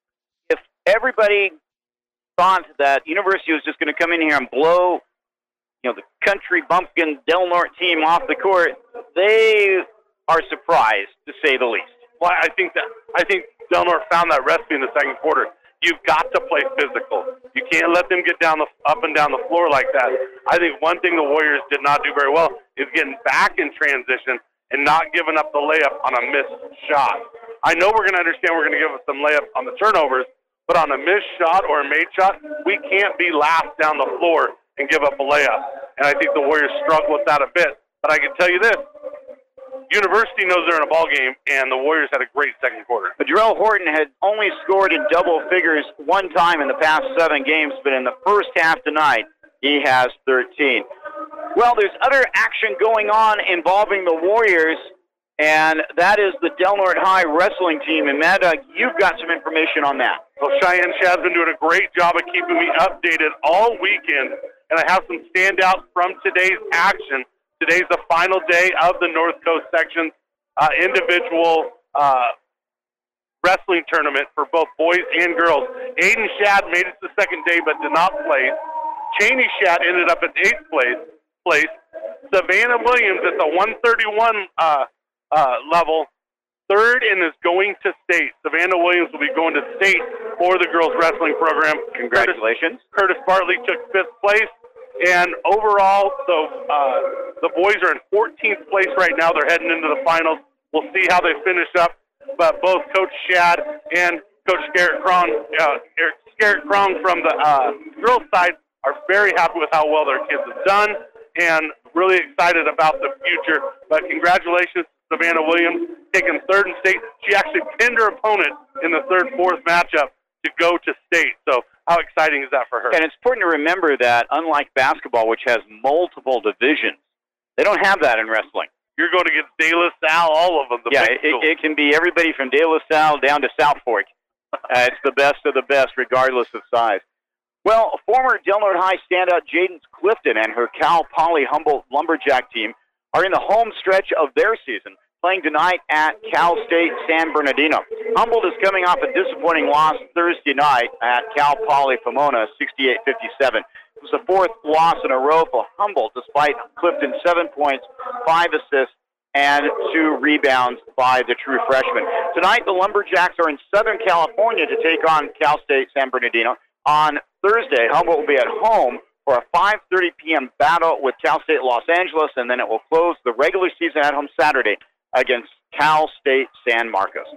if everybody thought that University was just going to come in here and blow, you know, the country bumpkin Del Norte team off the court, they are surprised, to say the least. Well, I think that I think Del Norte found that recipe in the second quarter. You've got to play physical. You can't let them get down the up and down the floor like that. I think one thing the Warriors did not do very well is getting back in transition and not giving up the layup on a missed shot. I know we're going to understand we're going to give up some layup on the turnovers, but on a missed shot or a made shot, we can't be last down the floor and give up a layup. And I think the Warriors struggle with that a bit. But I can tell you this, University knows they're in a ball game, and the Warriors had a great second quarter. Jarrell Horton had only scored in double figures one time in the past seven games, but in the first half tonight, he has thirteen. Well, there's other action going on involving the Warriors, and that is the Del Norte High wrestling team. And Mad Dog, you've got some information on that. Well, Cheyenne Shad's been doing a great job of keeping me updated all weekend, and I have some standouts from today's action. Today's the final day of the North Coast Section's uh, individual uh, wrestling tournament for both boys and girls. Aiden Shad made it to the second day but did not place. Cheney Shad ended up at eighth place. place. Savannah Williams at the one thirty-one uh, uh, level, third, and is going to state. Savannah Williams will be going to state for the girls wrestling program. Congratulations. Curtis, Curtis Bartley took fifth place. And overall, so uh, the boys are in fourteenth place right now. They're heading into the finals. We'll see how they finish up. But both Coach Shad and Coach Garrett Crong, uh, Garrett Crong from the uh, girls' side are very happy with how well their kids have done and really excited about the future. But congratulations to Savannah Williams, taking third in state. She actually pinned her opponent in the third fourth matchup to go to state. So how exciting is that for her? And it's important to remember that, unlike basketball, which has multiple divisions, they don't have that in wrestling. You're going against De La Salle, all of them. The yeah, big it, it can be everybody from De La Salle down to South Fork. Uh, it's the best of the best, regardless of size. Well, former Del Norte High standout Jadens Clifton and her Cal Poly Humboldt Lumberjack team are in the home stretch of their season, playing tonight at Cal State San Bernardino. Humboldt is coming off a disappointing loss Thursday night at Cal Poly Pomona, sixty-eight fifty-seven. It was the fourth loss in a row for Humboldt, despite Clifton's seven points, five assists, and two rebounds by the true freshman. Tonight, the Lumberjacks are in Southern California to take on Cal State San Bernardino. On Thursday, Humboldt will be at home for a five thirty p.m. battle with Cal State Los Angeles, and then it will close the regular season at home Saturday against Cal State San Marcos.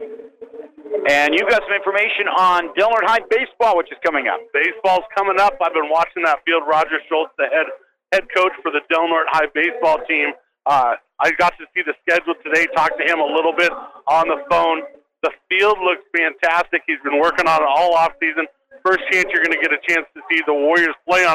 And you've got some information on Del Norte High baseball, which is coming up. Baseball's coming up. I've been watching that field. Roger Schultz, the head head coach for the Del Norte High baseball team. Uh, I got to see the schedule today, talked to him a little bit on the phone. The field looks fantastic. He's been working on it all off season. First chance you're going to get a chance to see the Warriors play on it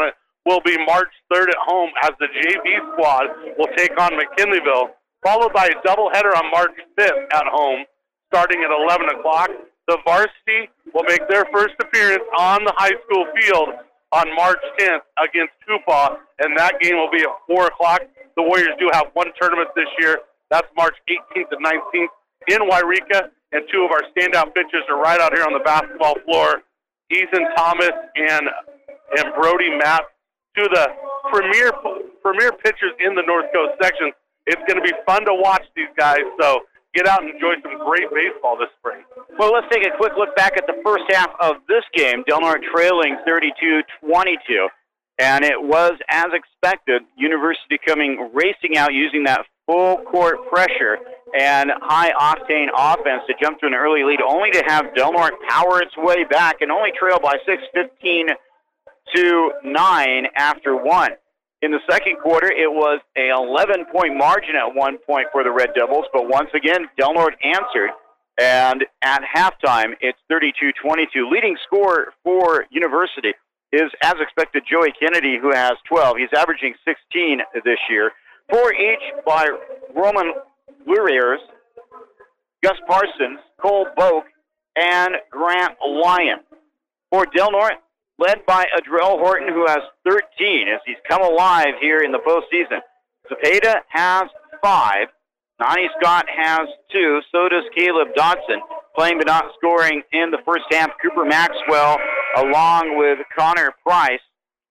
will be March third at home as the J V squad will take on McKinleyville, followed by a doubleheader on March fifth at home, starting at eleven o'clock. The varsity will make their first appearance on the high school field on March tenth against Tupac, and that game will be at four o'clock. The Warriors do have one tournament this year. That's March eighteenth and nineteenth in Wairika, and two of our standout pitchers are right out here on the basketball floor, Ethan Thomas and and Brody Mapp, two of the premier premier pitchers in the North Coast section. It's going to be fun to watch these guys, so get out and enjoy some great baseball this spring. Well, let's take a quick look back at the first half of this game. Del Norte trailing thirty-two twenty-two, and it was, as expected, University coming racing out using that full court pressure and high-octane offense to jump to an early lead, only to have Del Norte power its way back and only trail by six, fifteen to nine after one. In the second quarter, it was an eleven-point margin at one point for the Red Devils, but once again, Del Norte answered, and at halftime, it's thirty-two twenty-two. Leading scorer for University is, as expected, Joey Kennedy, who has twelve. He's averaging sixteen this year. Four each by Roman Luriers, Gus Parsons, Cole Boak, and Grant Lyon. For Del Norte, led by Adrell Horton, who has thirteen as he's come alive here in the postseason. Zepeda has five. Nani Scott has two. So does Caleb Dodson, playing but not scoring in the first half. Cooper Maxwell, along with Connor Price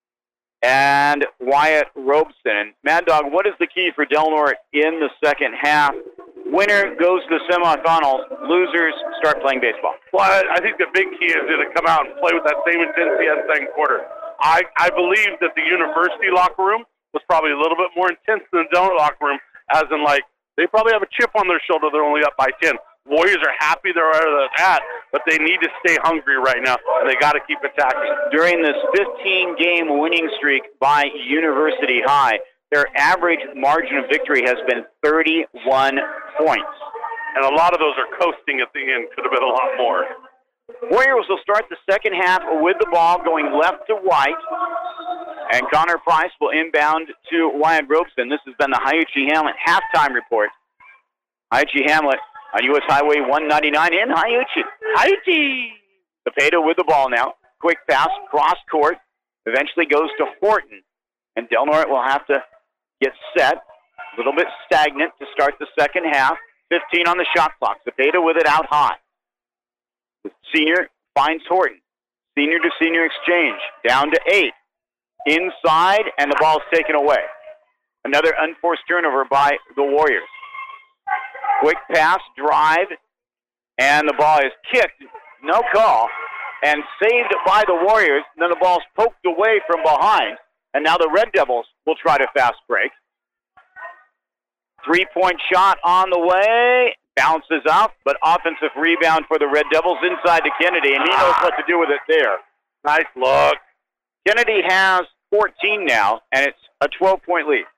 and Wyatt Robeson. Mad Dog, what is the key for Del Norte in the second half? Winner goes to the semifinals. Losers start playing baseball. Well, I, I think the big key is to come out and play with that same intensity as the second quarter. I, I believe that the University locker room was probably a little bit more intense than the Del Norte locker room, as in, like, they probably have a chip on their shoulder. They're only up by ten. Warriors are happy they're where they're at, but they need to stay hungry right now, and they got to keep attacking. During this fifteen-game winning streak by University High, their average margin of victory has been thirty-one points. And a lot of those are coasting at the end. Could have been a lot more. Warriors will start the second half with the ball going left to right. And Connor Price will inbound to Wyatt Robeson. This has been the Hiuchi Hamlet halftime report. Hiuchi Hamlet on U S Highway one ninety-nine in Hiuchi. Hiuchi! Zepeda with the ball now. Quick pass, cross court. Eventually goes to Horton. And Del Norte will have to get set. A little bit stagnant to start the second half. fifteen on the shot clock. Zepeda with it out high. The senior finds Horton. Senior to senior exchange. Down to eight. Inside, and the ball is taken away. Another unforced turnover by the Warriors. Quick pass, drive, and the ball is kicked. No call. And saved by the Warriors. Then the ball's poked away from behind. And now the Red Devils will try to fast break. Three-point shot on the way. Bounces up, but offensive rebound for the Red Devils inside to Kennedy, and he knows what to do with it there. Nice look. Kennedy has fourteen now, and it's a twelve-point lead.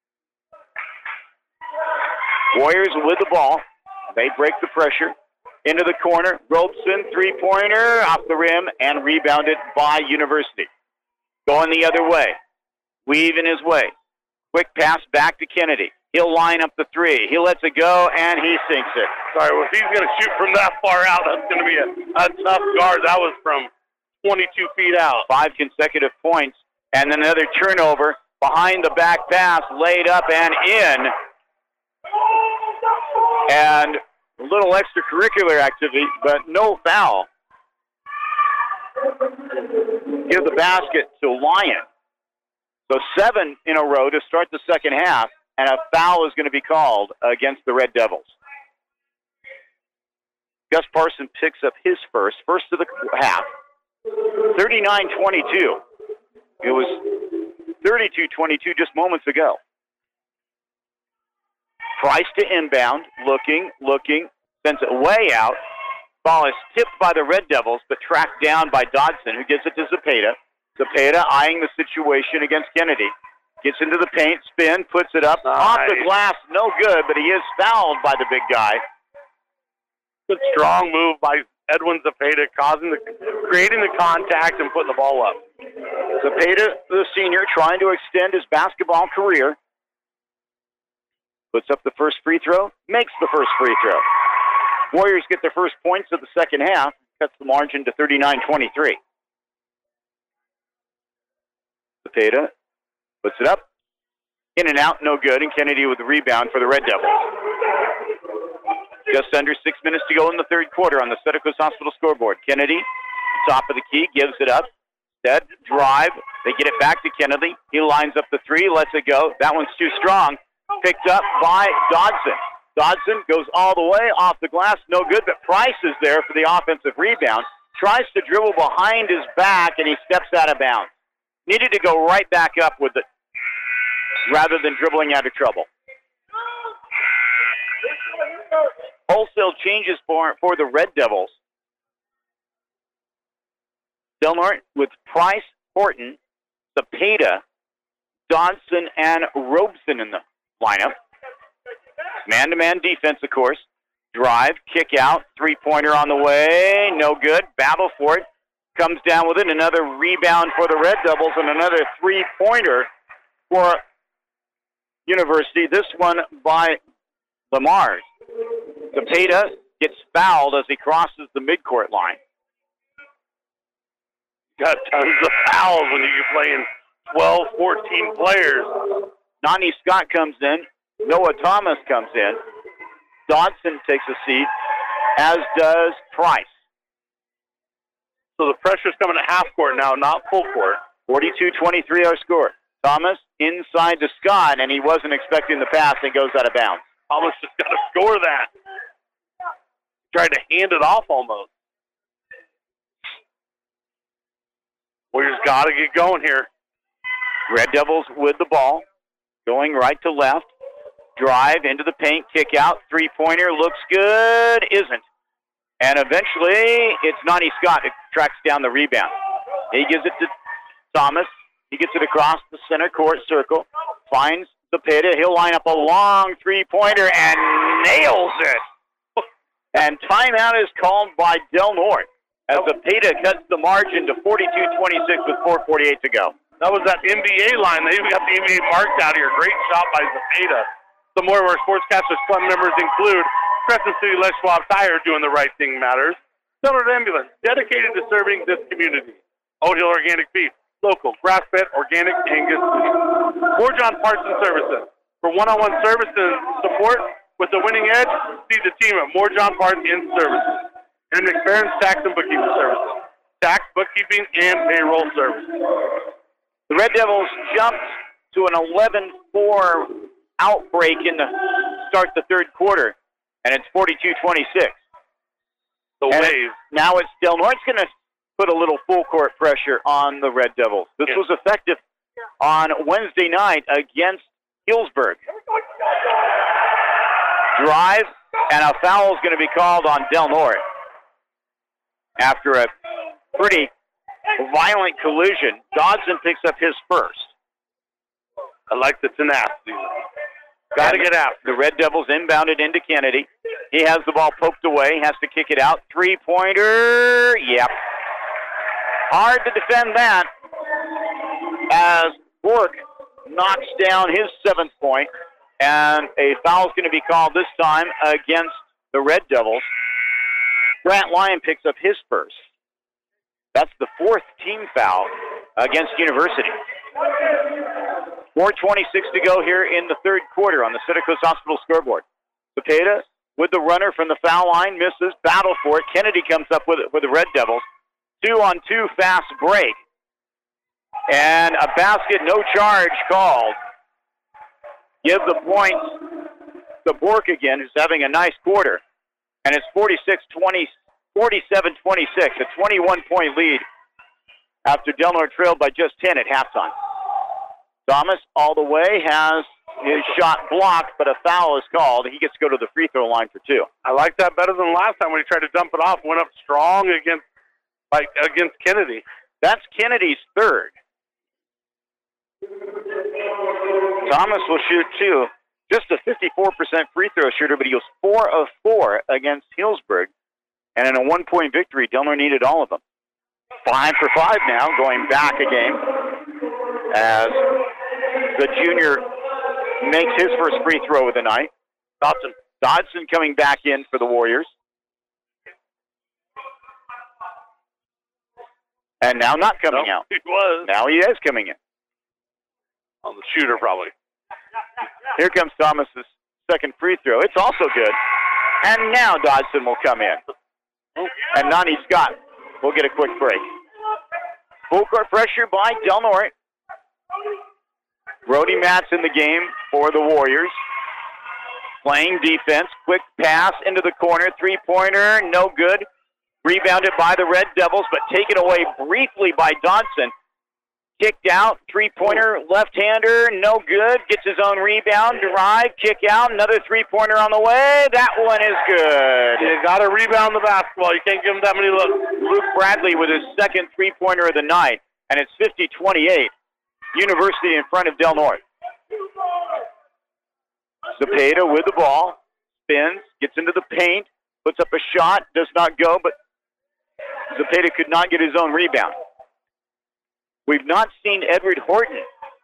Warriors with the ball. They break the pressure. Into the corner. Robeson, three-pointer, off the rim, and rebounded by University. Going the other way. Weaving his way. Quick pass back to Kennedy. He'll line up the three. He lets it go, and he sinks it. Sorry, well, if he's going to shoot from that far out, that's going to be a, a tough guard. That was from twenty-two feet out. Five consecutive points, and then another turnover behind the back pass, laid up and in. And a little extracurricular activity, but no foul. Give the basket to Lyon. So seven in a row to start the second half, and a foul is going to be called against the Red Devils. Gus Parson picks up his first, first of the half. thirty-nine twenty-two. It was thirty-two twenty-two just moments ago. Price to inbound, looking, looking, sends it way out. Ball is tipped by the Red Devils, but tracked down by Dodson, who gives it to Zepeda. Zepeda eyeing the situation against Kennedy. Gets into the paint, spin, puts it up. Nice. Off the glass, no good, but he is fouled by the big guy. Good strong move by Edwin Zepeda, causing the, creating the contact and putting the ball up. Zepeda, the senior, trying to extend his basketball career. Puts up the first free throw, makes the first free throw. Warriors get their first points of the second half, cuts the margin to thirty-nine twenty-three. Zepeda puts it up, in and out, no good, and Kennedy with the rebound for the Red Devils. Just under six minutes to go in the third quarter on the Santa Cruz Hospital scoreboard. Kennedy, top of the key, gives it up. Instead, drive. They get it back to Kennedy. He lines up the three, lets it go. That one's too strong. Picked up by Dodson. Dodson goes all the way off the glass, no good, but Price is there for the offensive rebound. Tries to dribble behind his back, and he steps out of bounds. Needed to go right back up with it rather than dribbling out of trouble. Wholesale changes for, for the Red Devils. Del Norte with Price, Horton, Zepeda, Dodson, and Robeson in the lineup. Man-to-man defense, of course. Drive, kick out, three-pointer on the way, no good. Battle for it, comes down with it. Another rebound for the Red Devils and another three-pointer for University. This one by Lamars. Zepeda gets fouled as he crosses the midcourt line. Got tons of fouls when you're playing twelve, fourteen players. Nani Scott comes in. Noah Thomas comes in. Dodson takes a seat, as does Price. So the pressure's coming to half court now, not full court. forty-two twenty-three our score. Thomas inside to Scott, and he wasn't expecting the pass and goes out of bounds. Thomas just got to score that. Tried to hand it off almost. Warriors got to get going here. Red Devils with the ball, going right to left. Drive into the paint, kick out, three-pointer, looks good, isn't. And eventually, it's Nani Scott who tracks down the rebound. He gives it to Thomas. He gets it across the center court circle, finds Zepeda. He'll line up a long three-pointer and nails it. And timeout is called by Del Norte as Zepeda cuts the margin to forty-two twenty-six with four forty-eight to go. That was that N B A line. They even got the N B A marked out here. Great shot by Zepeda. Some more of our Sportscasters Club members include Crescent City Les Schwab Tire, doing the right thing matters. Del Norte Ambulance, dedicated to serving this community. Oat Hill Organic Beef, local, grass-fed, organic Angus beef. More John Parts and Services. For one-on-one service and support with the winning edge, see the team at More John Parts and Services. And McFerrin's Tax and Bookkeeping Services. Tax, bookkeeping, and payroll services. The Red Devils jumped to an eleven four outbreak in the start the third quarter, and it's forty-two twenty-six. The and wave. Now it's Del Norte's going to put a little full court pressure on the Red Devils. This yes. was effective on Wednesday night against Healdsburg. Drive, and a foul is going to be called on Del Norte after a pretty violent collision. Dodson picks up his first. I like the tenacity. Got to get out. The Red Devils inbounded into Kennedy. He has the ball poked away, has to kick it out. Three-pointer, yep. Hard to defend that as Bork knocks down his seventh point, and a foul is going to be called this time against the Red Devils. Grant Lyon picks up his first. That's the fourth team foul against University. four twenty-six to go here in the third quarter on the Santa Cruz Hospital scoreboard. Zepeda with the runner from the foul line, misses, battle for it. Kennedy comes up with it with the Red Devils. Two on two fast break. And a basket, no charge called. Give the points to Bork again, who's having a nice quarter. And it's forty-six twenty, forty-seven twenty-six, a twenty-one point lead after Del Norte trailed by just ten at halftime. Thomas all the way has his shot blocked, but a foul is called. He gets to go to the free throw line for two. I like that better than last time when he tried to dump it off, went up strong against like against Kennedy. That's Kennedy's third. Thomas will shoot two. Just a fifty-four percent free throw shooter, but he was four of four against Healdsburg. And in a one-point victory, Del Norte needed all of them. Five for five now, going back a game. as the junior makes his first free throw of the night. Dodson. Dodson coming back in for the Warriors. And now not coming no, out. He was. Now he is coming in. On the shooter, probably. Here comes Thomas's second free throw. It's also good. And now Dodson will come in. And Nani Scott will get a quick break. Full court pressure by Del Norte. Brody Matz in the game for the Warriors. Playing defense. Quick pass into the corner. Three-pointer, no good. Rebounded by the Red Devils, but taken away briefly by Dodson. Kicked out, three-pointer, left-hander, no good. Gets his own rebound, drive, kick out, another three-pointer on the way. That one is good. You got to rebound the basketball. You can't give him that many looks. Luke Bradley with his second three-pointer of the night, and it's fifty twenty-eight. University in front of Del Norte. Zepeda with the ball, spins, gets into the paint, puts up a shot, does not go, but Zepeda could not get his own rebound. We've not seen Edward Horton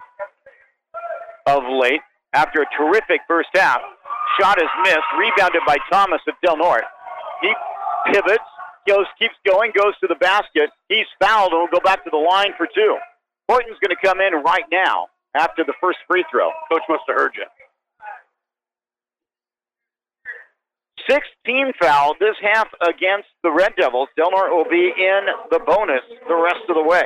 of late after a terrific first half. Shot is missed, rebounded by Thomas of Del Norte. He pivots, goes, keeps going, goes to the basket. He's fouled and will go back to the line for two. Horton's going to come in right now after the first free throw. Coach must have heard you. Six team foul this half against the Red Devils. Del Norte will be in the bonus the rest of the way.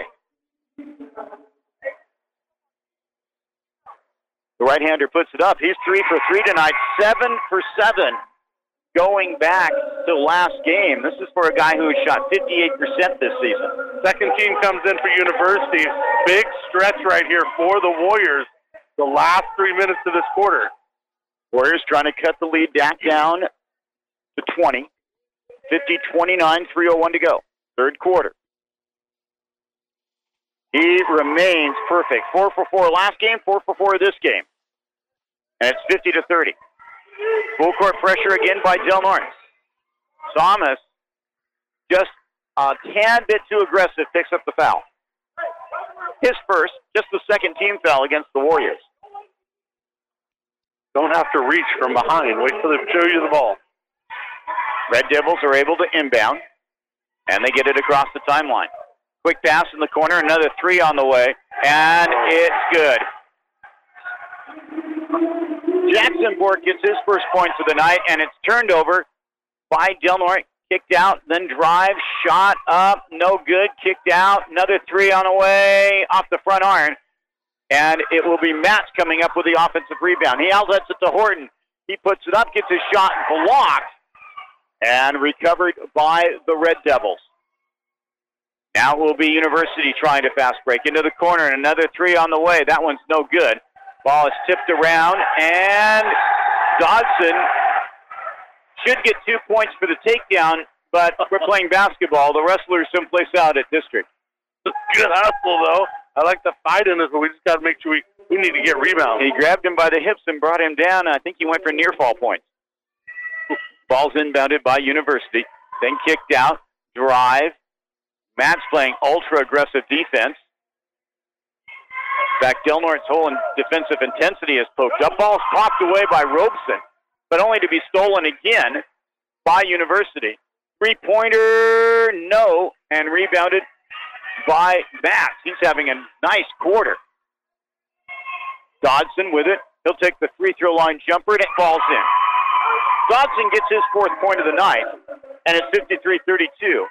The right-hander puts it up. He's three for three tonight, seven for seven. Going back to last game, this is for a guy who has shot fifty-eight percent this season. Second team comes in for University. Big stretch right here for the Warriors. The last three minutes of this quarter. Warriors trying to cut the lead back down to twenty. fifty twenty-nine, three oh one to go. Third quarter. He remains perfect. Four for four last game, four for four this game. And it's fifty to thirty. Full court pressure again by Del Norte. Thomas, just a tad bit too aggressive, picks up the foul. His first, just the second team foul against the Warriors. Don't have to reach from behind. Wait till they show you the ball. Red Devils are able to inbound, and they get it across the timeline. Quick pass in the corner, another three on the way, and it's good. Jackson Bork gets his first points of the night, and it's turned over by Del Norte. Kicked out, then drive, shot up, no good, kicked out, another three on the way, off the front iron, and it will be Matz coming up with the offensive rebound. He outlets it to Horton. He puts it up, gets his shot blocked, and recovered by the Red Devils. Now it will be University trying to fast break into the corner, and another three on the way. That one's no good. Ball is tipped around, and Dodson should get two points for the takedown, but we're playing basketball. The wrestlers someplace out at district. Good hustle, though. I like the fight in this, but we just got to make sure we, we need to get rebounds. He grabbed him by the hips and brought him down. I think he went for near fall points. Ball's inbounded by University, then kicked out, drive. Matt's playing ultra-aggressive defense. In fact, Del Norte's whole defensive intensity is poked up. Ball's popped away by Robeson, but only to be stolen again by University. Three-pointer, no, and rebounded by Matz. He's having a nice quarter. Dodson with it. He'll take the free throw line jumper, and it falls in. Dodson gets his fourth point of the night, and it's fifty-three thirty-two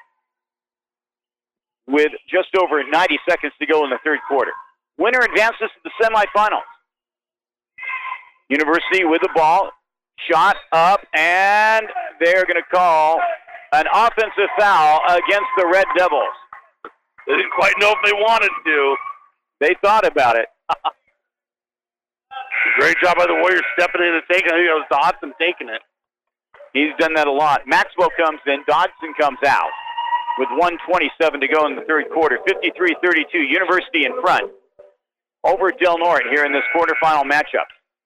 with just over ninety seconds to go in the third quarter. Winner advances to the semifinals. University with the ball, shot up, and they're going to call an offensive foul against the Red Devils. They didn't quite know if they wanted to. They thought about it. Great job by the Warriors stepping in and taking it. It was Dodson taking it. He's done that a lot. Maxwell comes in. Dodson comes out with one twenty-seven to go in the third quarter. fifty-three thirty-two, University in front over Del Norte here in this quarterfinal matchup.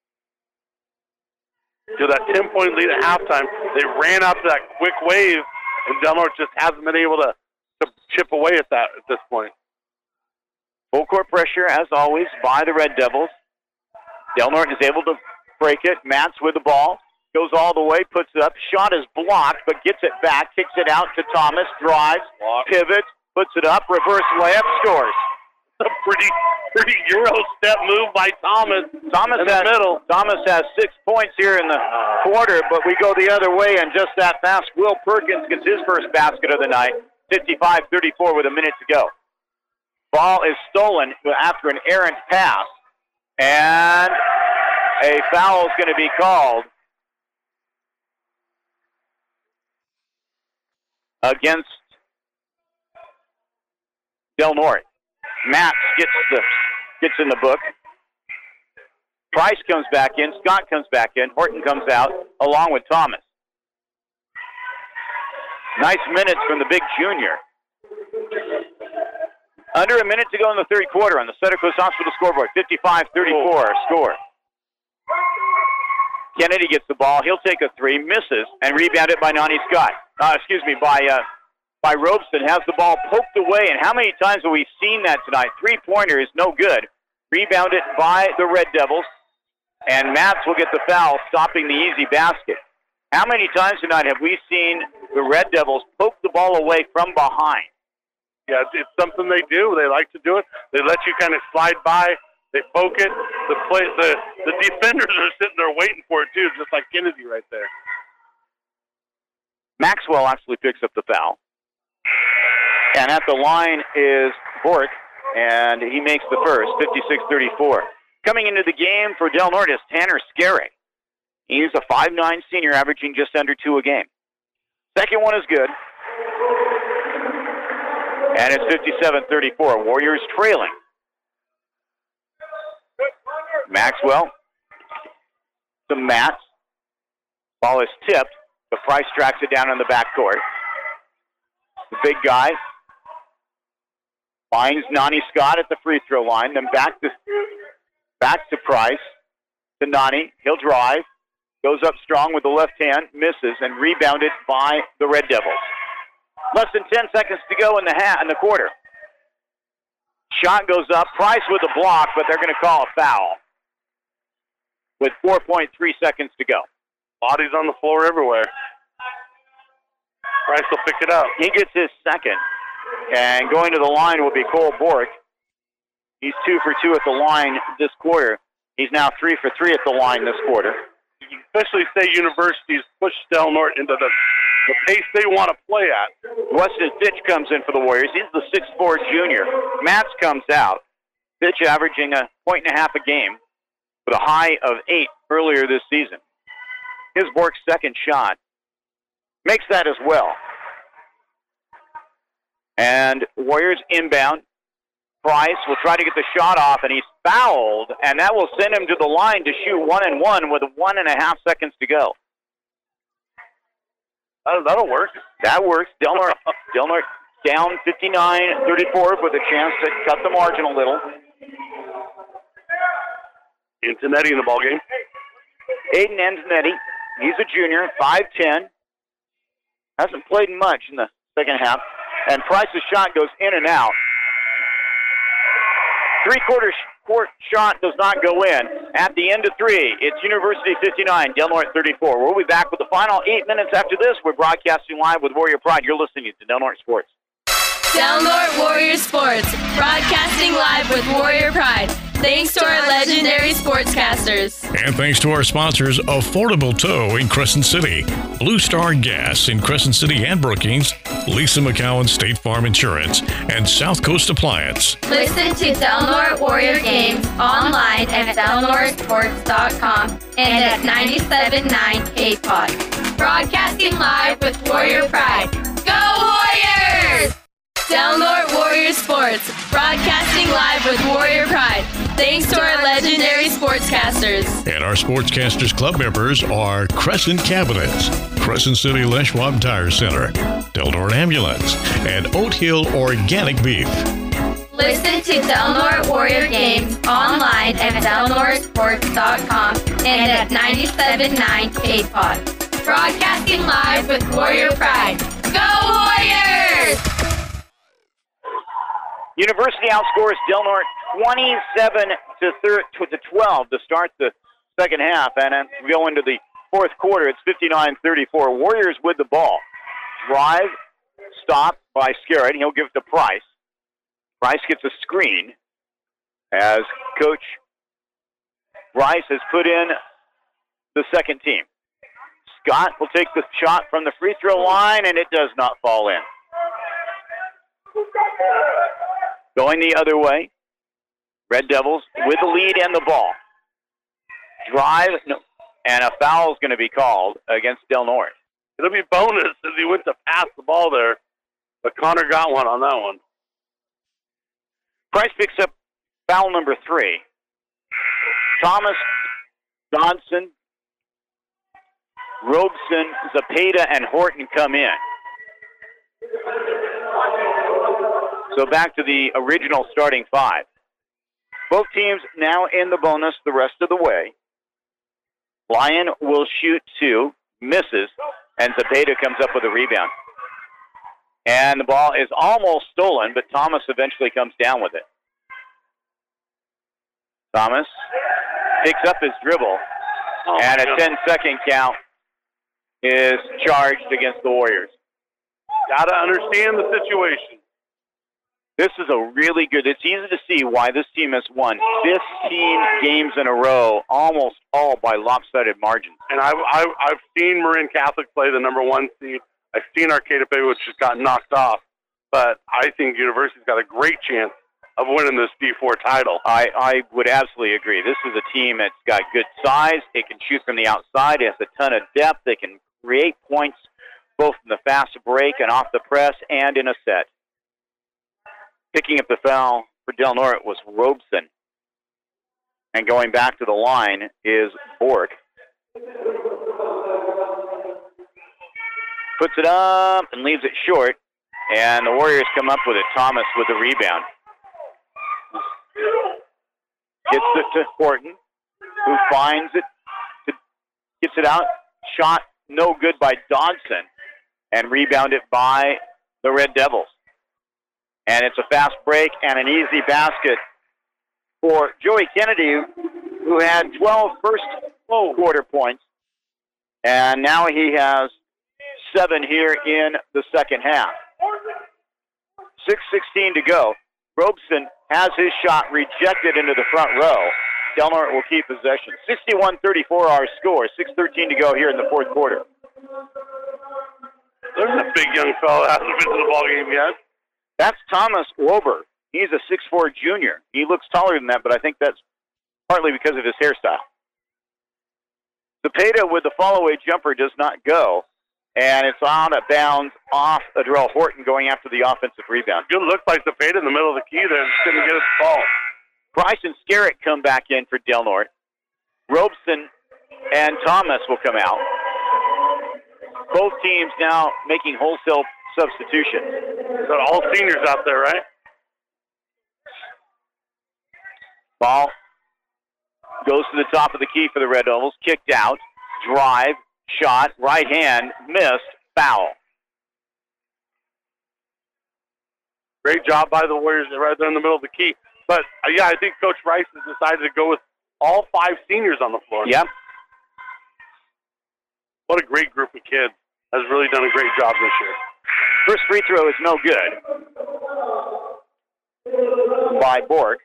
To that ten-point lead at halftime, they ran out to that quick wave, and Del Norte just hasn't been able to, to chip away at that at this point. Full court pressure, as always, by the Red Devils. Del Norte is able to break it. Matz with the ball. Goes all the way, puts it up. Shot is blocked, but gets it back. Kicks it out to Thomas. Drives, pivots, puts it up. Reverse layup, scores. A pretty, pretty Euro step move by Thomas. Thomas in has, the middle. Thomas has six points here in the quarter, but we go the other way, and just that fast, Will Perkins gets his first basket of the night. fifty-five thirty-four with a minute to go. Ball is stolen after an errant pass, and a foul is going to be called against Del Norte. Matz gets the gets in the book. Price comes back in. Scott comes back in. Horton comes out along with Thomas. Nice minutes from the big junior. Under a minute to go in the third quarter on the Sutter Coast Hospital scoreboard. fifty-five thirty-four score. Kennedy gets the ball. He'll take a three, misses, and rebounded by Nani Scott. Uh, excuse me, by uh, by Robeson. Has the ball poked away, and how many times have we seen that tonight? Three-pointer is no good. Rebounded by the Red Devils, and Matz will get the foul, stopping the easy basket. How many times tonight have we seen the Red Devils poke the ball away from behind? Yeah, it's something they do. They like to do it. They let you kind of slide by. They poke it. The play, the the defenders are sitting there waiting for it too, just like Kennedy right there. Maxwell actually picks up the foul, and at the line is Bork, and he makes the first. fifty-six thirty-four. Coming into the game for Del Norte is Tanner Scarry. He's a five nine senior, averaging just under two a game. Second one is good. And it's fifty-seven thirty-four. Warriors trailing. Maxwell to Matz. Ball is tipped. The Price tracks it down in the backcourt. The big guy finds Nani Scott at the free throw line. Then back to back to Price. To Nani. He'll drive. Goes up strong with the left hand. Misses and rebounded by the Red Devils. Less than ten seconds to go in the ha- in the quarter. Shot goes up. Price with a block, but they're going to call a foul with four point three seconds to go. Bodies on the floor everywhere. Price will pick it up. He gets his second. And going to the line will be Cole Bork. He's two for two at the line this quarter. He's now three for three at the line this quarter. Especially State University's pushed Del Norte into the, the pace they want to play at. Weston Fitch comes in for the Warriors. He's the six four junior. Matz comes out. Fitch averaging a point and a half a game with a high of eight earlier this season. His Bork's second shot makes that as well. And Warriors inbound. Price will try to get the shot off, and he's fouled, and that will send him to the line to shoot one and one with one and a half seconds to go. Uh, that'll work. That works. Del Norte, Del Norte down fifty-nine thirty-four with a chance to cut the margin a little. Antonetti in the ballgame. Aiden Antonetti, he's a junior, five ten. Hasn't played much in the second half. And Price's shot goes in and out. Three-quarter court shot does not go in. At the end of three, it's University fifty-nine, Del Norte thirty-four. We'll be back with the final eight minutes after this. We're broadcasting live with Warrior Pride. You're listening to Del Norte Sports. Del Norte Warrior Sports, broadcasting live with Warrior Pride. Thanks to our legendary sportscasters. And thanks to our sponsors, Affordable Tow in Crescent City, Blue Star Gas in Crescent City and Brookings, Lisa McCowan State Farm Insurance, and South Coast Appliance. Listen to Del Norte Warrior games online at del norte sports dot com and at ninety-seven point nine K P O D. Broadcasting live with Warrior Pride. Go Warriors! Del Norte Warrior Sports, broadcasting live with Warrior Pride. Thanks to our legendary sportscasters. And our Sportscasters Club members are Crescent Cabinets, Crescent City Les Schwab Tire Center, Del Norte Ambulance, and Oat Hill Organic Beef. Listen to Del Norte Warrior games online at del norte sports dot com and at ninety-seven point nine K P O D. Broadcasting live with Warrior Pride. Go Warriors! University outscores Del Norte twenty-seven to twelve to start the second half, and as we go into the fourth quarter, it's fifty-nine thirty-four. Warriors with the ball. Drive, stop by Scarrett. He'll give it to Price. Price gets a screen as Coach Rice has put in the second team. Scott will take the shot from the free throw line, and it does not fall in. Going the other way, Red Devils with the lead and the ball. Drive, no, and a foul is going to be called against Del Norte. It'll be bonus as he went to pass the ball there, but Connor got one on that one. Price picks up foul number three. Thomas, Dodson, Robeson, Zepeda, and Horton come in. So back to the original starting five. Both teams now in the bonus the rest of the way. Lyon will shoot two, misses, and Zepeda comes up with a rebound. And the ball is almost stolen, but Thomas eventually comes down with it. Thomas picks up his dribble, oh, and a ten-second count is charged against the Warriors. Got to understand the situation. This is a really good, it's easy to see why this team has won fifteen games in a row, almost all by lopsided margins. And I've, I've, I've seen Marin Catholic play the number one seed. I've seen Arcata Bay, which just got knocked off. But I think University's got a great chance of winning this D four title. I, I would absolutely agree. This is a team that's got good size. It can shoot from the outside. It has a ton of depth. They can create points both in the fast break and off the press and in a set. Picking up the foul for Del Norte was Robeson. And going back to the line is Bork. Puts it up and leaves it short. And the Warriors come up with it. Thomas with the rebound. Gets it to Horton, who finds it, gets it out. Shot no good by Dodson. And rebounded by the Red Devils. And it's a fast break and an easy basket for Joey Kennedy, who had twelve first quarter points. And now he has seven here in the second half. six sixteen to go. Robeson has his shot rejected into the front row. Del Norte will keep possession. sixty-one thirty-four our score. six thirteen to go here in the fourth quarter. There's a big young fellow that hasn't been to the ballgame yet. That's Thomas Wober. He's a six four junior. He looks taller than that, but I think that's partly because of his hairstyle. Zepeda with the follow-away jumper does not go, and it's out of bounds off Adrell Horton going after the offensive rebound. Good look by Zepeda in the middle of the key there. Just couldn't get his ball. Price and Scarrett come back in for Del Norte. Robeson and Thomas will come out. Both teams now making wholesale substitutions. So all seniors out there, right? Ball goes to the top of the key for the Red Devils. Kicked out. Drive. Shot. Right hand. Missed. Foul. Great job by the Warriors right there in the middle of the key. But, uh, yeah, I think Coach Rice has decided to go with all five seniors on the floor. Yep. What a great group of kids. Has really done a great job this year. First free throw is no good by Bork.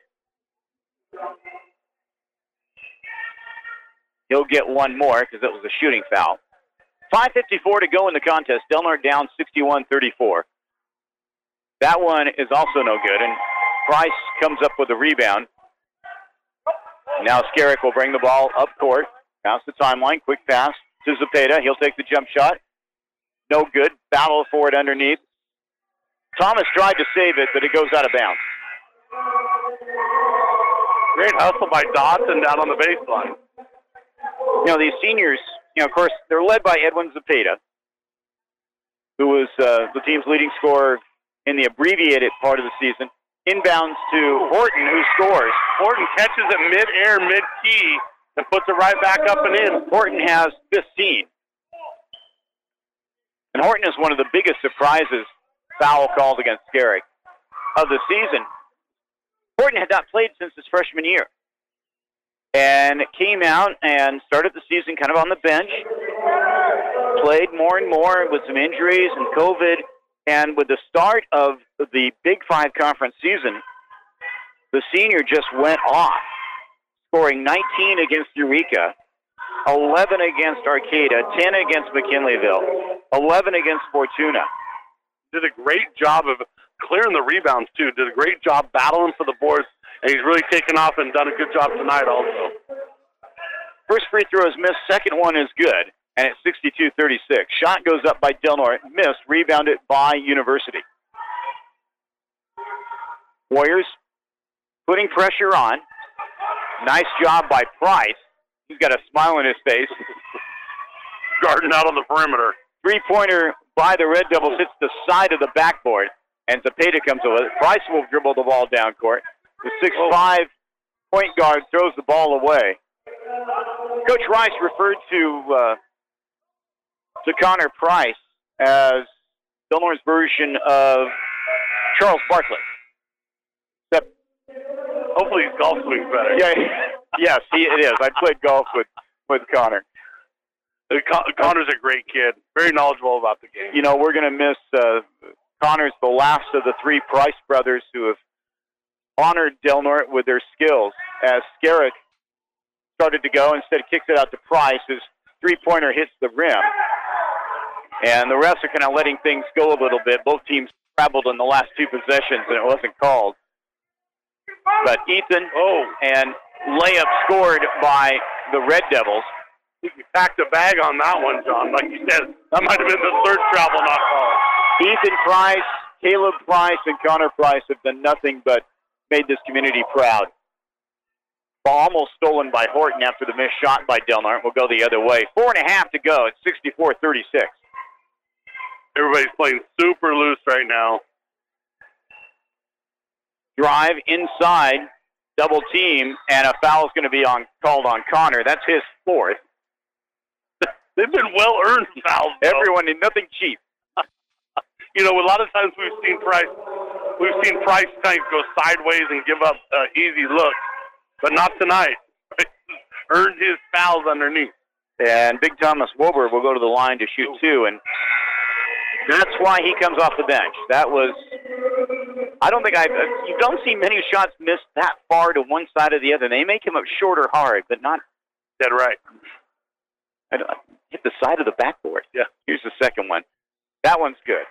He'll get one more because it was a shooting foul. five fifty-four to go in the contest. Del Norte down sixty-one thirty-four. That one is also no good, and Price comes up with a rebound. Now Scarrick will bring the ball up court. Bounce the timeline. Quick pass to Zepeda. He'll take the jump shot. No good. Battle for it underneath. Thomas tried to save it, but it goes out of bounds. Great hustle by Dodson down on the baseline. You know, these seniors, you know, of course, they're led by Edwin Zepeda, who was uh, the team's leading scorer in the abbreviated part of the season. Inbounds to Horton, who scores. Horton catches it mid-air, mid-key, and puts it right back up and in. Horton has fifteen. And Horton is one of the biggest surprises foul calls against Scarrick of the season. Horton had not played since his freshman year. And came out and started the season kind of on the bench. Played more and more with some injuries and COVID. And with the start of the Big Five conference season, the senior just went off, scoring nineteen against Eureka, eleven against Arcata, ten against McKinleyville, eleven against Fortuna. Did a great job of clearing the rebounds, too. Did a great job battling for the boards, and he's really taken off and done a good job tonight also. First free throw is missed. Second one is good, and it's sixty-two thirty-six. Shot goes up by Del Norte, missed, rebounded by University. Warriors putting pressure on. Nice job by Price. He's got a smile on his face. Guarding out on the perimeter. Three-pointer by the Red Devils hits the side of the backboard, and Zepeda comes over. Price will dribble the ball down court. The six five point guard throws the ball away. Coach Rice referred to uh, to Connor Price as Del Norte's version of Charles Bartlett. Except, hopefully his golf swing's better. Yeah, yes, he, it is. I played golf with, with Connor. Uh, Con- Connor's a great kid. Very knowledgeable about the game. You know, we're going to miss uh, Connor's the last of the three Price brothers who have honored Del Norte with their skills. As Skerrick started to go, instead kicks it out to Price. His three-pointer hits the rim. And the refs are kind of letting things go a little bit. Both teams traveled in the last two possessions, and it wasn't called. But Ethan oh, and layup scored by the Red Devils. He packed a bag on that one, John. Like you said, that might have been the third travel not called. Ethan Price, Caleb Price, and Connor Price have done nothing but made this community proud. Ball almost stolen by Horton after the missed shot by Del Norte. Will go the other way. Four and a half to go. It's sixty-four thirty-six. Everybody's playing super loose right now. Drive inside, double team, and a foul is going to be on called on Connor. That's his fourth. They've been well-earned fouls, though. Everyone, nothing cheap. You know, a lot of times we've seen Price, we've seen Price kind of go sideways and give up uh, easy looks, but not tonight. Earned his fouls underneath. And Big Thomas Wober will go to the line to shoot two, and that's why he comes off the bench. That was, I don't think I, you don't see many shots missed that far to one side or the other. They may come up short or hard, but not dead right. I don't, hit the side of the backboard. Yeah. Here's the second one. That one's good.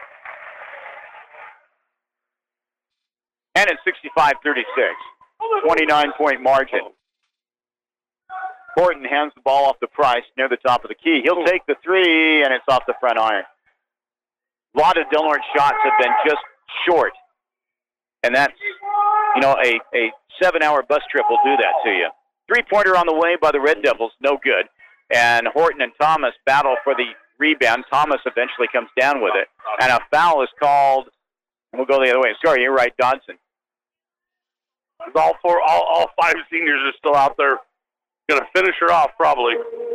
And it's sixty-five thirty-six. twenty-nine point margin. Horton hands the ball off to Price near the top of the key. He'll take the three, and it's off the front iron. A lot of Del Norte shots have been just short. And that's, you know, a, a seven-hour bus trip will do that to you. Three-pointer on the way by the Red Devils, no good. And Horton and Thomas battle for the rebound. Thomas eventually comes down with it. And a foul is called, we'll go the other way. Sorry, you're right, Dodson. All four, all, all five seniors are still out there. Going to finish her off, probably.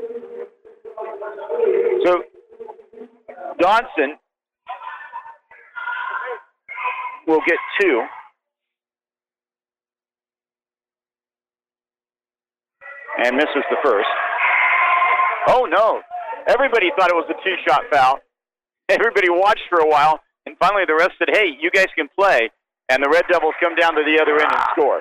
So, Dodson will get two. And misses the first. Oh, no. Everybody thought it was a two-shot foul. Everybody watched for a while, and finally the ref said, hey, you guys can play. And the Red Devils come down to the other end and score.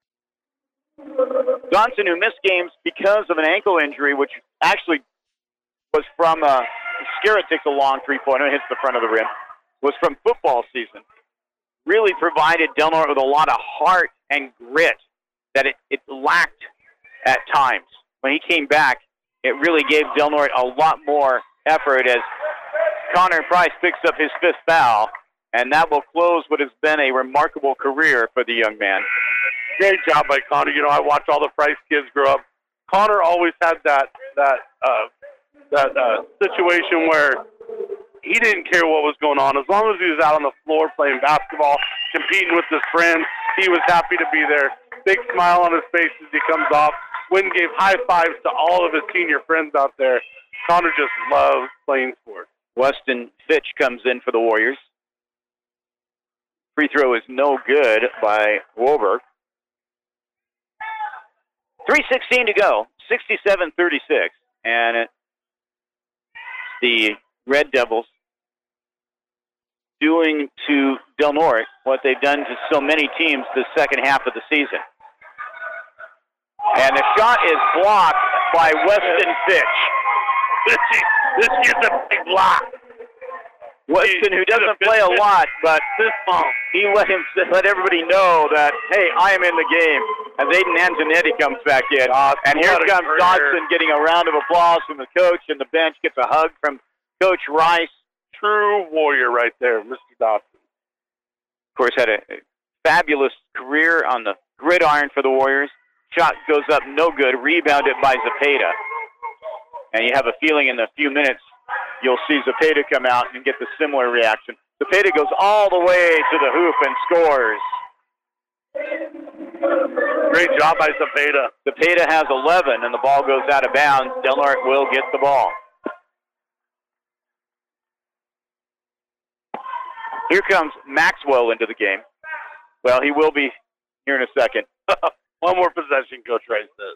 Johnson, who missed games because of an ankle injury, which actually was from uh, Scarrett takes a long three-pointer, hits the front of the rim, was from football season. Really provided Del Norte with a lot of heart and grit that it, it lacked at times. When he came back, it really gave Del Norte a lot more effort as Connor Price picks up his fifth foul, and that will close what has been a remarkable career for the young man. Great job by Connor. You know, I watched all the Price kids grow up. Connor always had that that uh, that uh, situation where he didn't care what was going on. As long as he was out on the floor playing basketball, competing with his friends, he was happy to be there. Big smile on his face as he comes off. Wynn gave high fives to all of his senior friends out there. Connor just loves playing sports. Weston Fitch comes in for the Warriors. Free throw is no good by Wober. three sixteen to go, sixty-seven thirty-six. And it's the Red Devils doing to Del Norte what they've done to so many teams the second half of the season. And the shot is blocked by Weston Fitch. This, this is a big block. Weston, who doesn't play a lot, but he let him let everybody know that, hey, I am in the game. As Aiden Antonetti comes back in. Oh, and here comes Dodson getting a round of applause from the coach, and the bench gets a hug from Coach Rice. True Warrior right there, Mister Dodson. Of course, had a fabulous career on the gridiron for the Warriors. Shot goes up, no good. Rebounded by Zepeda. And you have a feeling in a few minutes you'll see Zepeda come out and get the similar reaction. Zepeda goes all the way to the hoop and scores. Great job by Zepeda. Zepeda has eleven, and the ball goes out of bounds. Del Norte will get the ball. Here comes Maxwell into the game. Well, he will be here in a second. One more possession, Coach Rice says.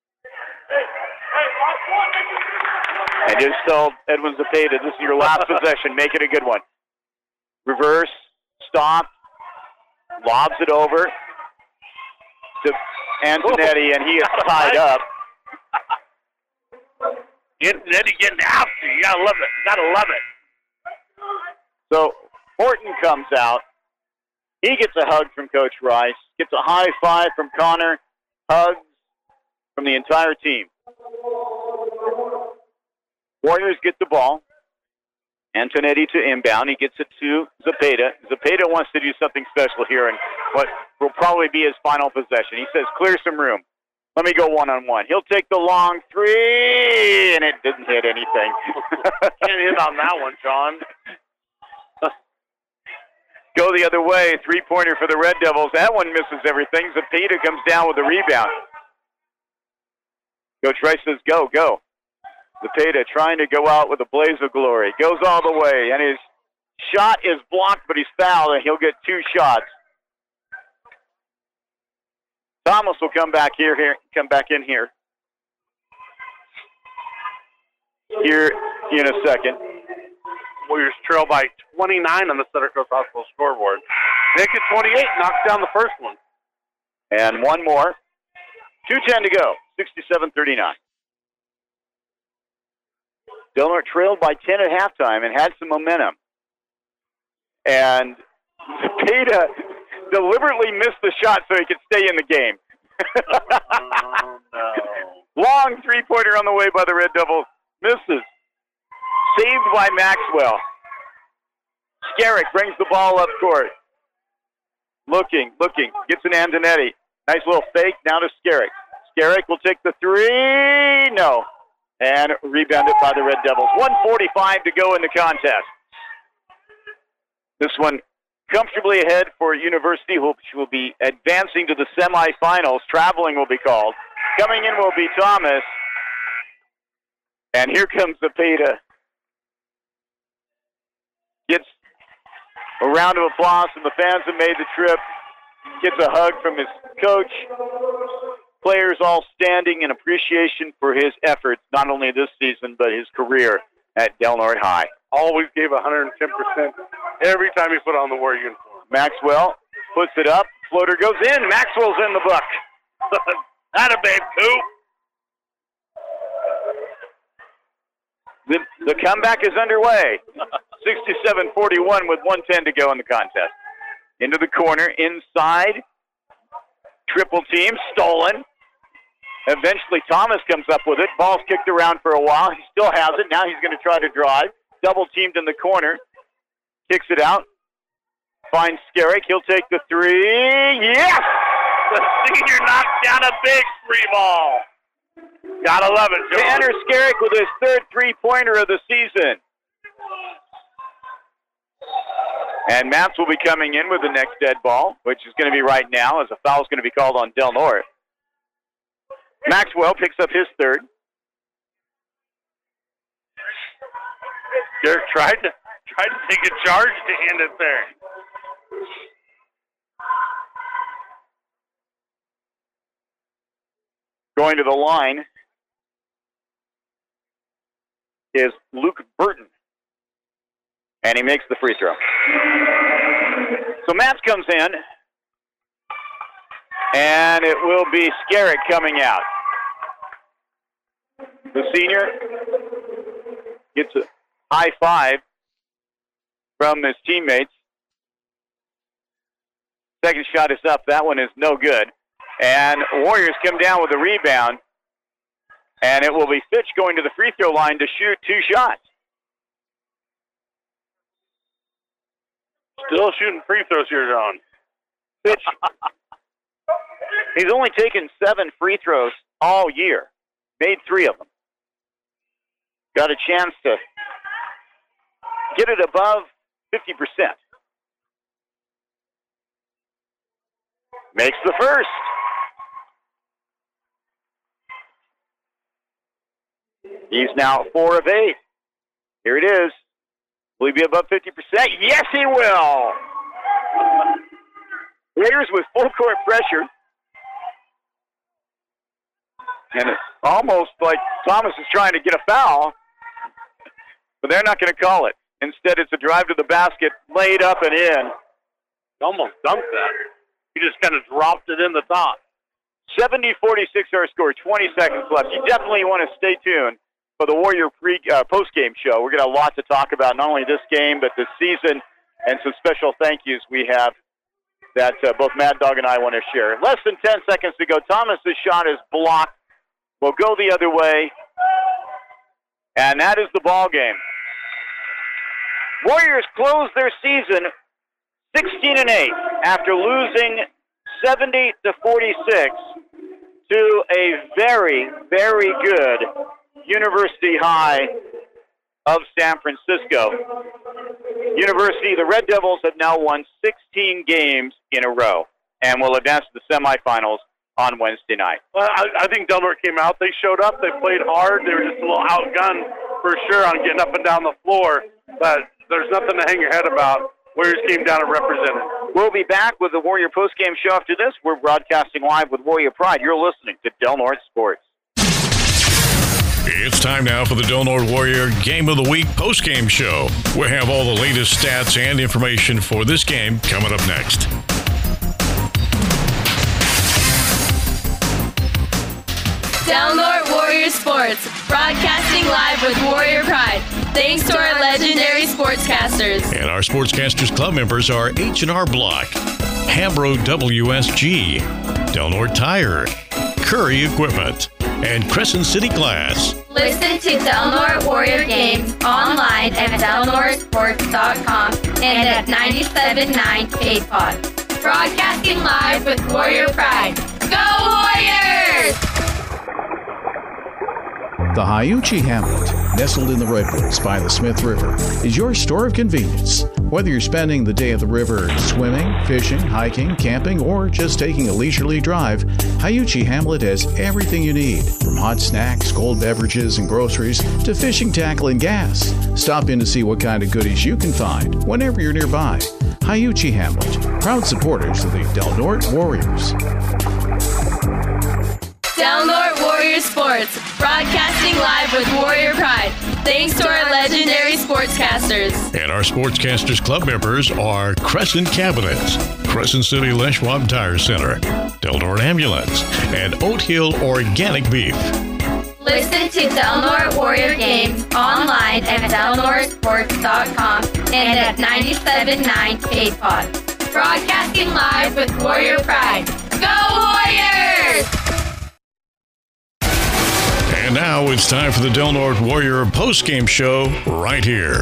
I just told Edwin Zepeda, this is your last possession. Make it a good one. Reverse, stop, lobs it over to Antonetti, and he is tied up. Antonetti getting after you. You gotta love it. You gotta love it. So Horton comes out. He gets a hug from Coach Rice, gets a high five from Connor, hugs from the entire team. Warriors get the ball. Antonetti to inbound. He gets it to Zepeda. Zepeda wants to do something special here in what will probably be his final possession. He says, clear some room. Let me go one-on-one. He'll take the long three, and it didn't hit anything. Can't hit on that one, John. Go the other way. Three-pointer for the Red Devils. That one misses everything. Zepeda comes down with the rebound. Coach Rice says, go, go. Zepeda trying to go out with a blaze of glory. Goes all the way, and his shot is blocked, but he's fouled, and he'll get two shots. Thomas will come back here, here, come back in here. Here in a second. Warriors trail by twenty-nine on the Center Coast Hospital scoreboard. Nick at twenty-eight knocks down the first one. And one more. two ten to go. sixty-seven thirty-nine. Del Norte trailed by ten at halftime and had some momentum. And Zepeda deliberately missed the shot so he could stay in the game. Oh, no. Long three-pointer on the way by the Red Devils. Misses. Saved by Maxwell. Skerrick brings the ball up court. Looking, looking. Gets an Antonetti. Nice little fake. Now to Skerrick. Skerrick will take the three. No. And rebounded by the Red Devils. one forty-five to go in the contest. This one comfortably ahead for University, which will be advancing to the semifinals. Traveling will be called. Coming in will be Thomas. And here comes Zepeda. Gets a round of applause from the fans that made the trip. Gets a hug from his coach. Players all standing in appreciation for his efforts, not only this season, but his career at Del Norte High. Always gave one hundred ten percent every time he put on the Warrior uniform. Maxwell puts it up. Floater goes in. Maxwell's in the book. Atta babe, Coop. The, the comeback is underway. sixty-seven forty-one with one ten to go in the contest. Into the corner, inside. Triple team, stolen. Eventually Thomas comes up with it. Ball's kicked around for a while. He still has it. Now he's going to try to drive. Double teamed in the corner. Kicks it out. Finds Skerrick. He'll take the three. Yes! The senior knocks down a big three ball. Gotta love it, Joe. Tanner Skerrick with his third three-pointer of the season. And Matz will be coming in with the next dead ball, which is going to be right now, as a foul is going to be called on Del Norte. Maxwell picks up his third. Derek tried to tried to take a charge to end it there. Going to the line is Luke Burton. And he makes the free throw. So Matz comes in. And it will be Skerritt coming out. The senior gets a high five from his teammates. Second shot is up. That one is no good. And Warriors come down with a rebound. And it will be Fitch going to the free throw line to shoot two shots. Still shooting free throws here, John. Fitch, he's only taken seven free throws all year. Made three of them. Got a chance to get it above fifty percent. Makes the first. He's now four of eight. Here it is. Will he be above fifty percent? Yes, he will. Warriors with full court pressure. And it's almost like Thomas is trying to get a foul, but they're not going to call it. Instead, it's a drive to the basket, laid up and in. Almost dumped that. He just kind of dropped it in the top. seventy forty-six our score, twenty seconds left. You definitely want to stay tuned for the Warrior pre, uh, post-game show. We're going to have a lot to talk about, not only this game, but this season, and some special thank yous we have that uh, both Mad Dog and I want to share. Less than ten seconds to go. Thomas's shot is blocked. Will go the other way, and that is the ball game. Warriors close their season sixteen and eight after losing seventy to forty-six to a very, very good University High of San Francisco. University, the Red Devils have now won sixteen games in a row and will advance to the semifinals on Wednesday night. Well, I, I think Del Norte came out. They showed up. They played hard. They were just a little outgunned for sure on getting up and down the floor. But there's nothing to hang your head about. Warriors came down and represented. We'll be back with the Warrior postgame show after this. We're broadcasting live with Warrior Pride. You're listening to Del Norte Sports. It's time now for the Del Norte Warrior Game of the Week postgame show. We have all the latest stats and information for this game coming up next. Del Norte Warrior Sports, broadcasting live with Warrior Pride. Thanks to our legendary sportscasters. And our Sportscasters Club members are H and R Block, Hambro W S G, Del Norte Tire, Curry Equipment, and Crescent City Glass. Listen to Del Norte Warrior games online at del norte sports dot com and at ninety-seven point nine Cape Cod. Broadcasting live with Warrior Pride. Go Warriors! The Hiuchi Hamlet, nestled in the Redwoods by the Smith River, is your store of convenience. Whether you're spending the day at the river swimming, fishing, hiking, camping, or just taking a leisurely drive, Hiuchi Hamlet has everything you need, from hot snacks, cold beverages, and groceries to fishing tackle and gas. Stop in to see what kind of goodies you can find whenever you're nearby. Hiuchi Hamlet, proud supporters of the Del Norte Warriors. Del Norte Warrior Sports, broadcasting live with Warrior Pride. Thanks to our legendary sportscasters. And our Sportscasters Club members are Crescent Cabinets, Crescent City Leschwab Tire Center, Del Norte Ambulance, and Oat Hill Organic Beef. Listen to Del Norte Warrior games online at del norte sports dot com and at ninety-seven point nine Cape Cod. Broadcasting live with Warrior Pride. Go Warriors! And now it's time for the Del Norte Warrior postgame show right here.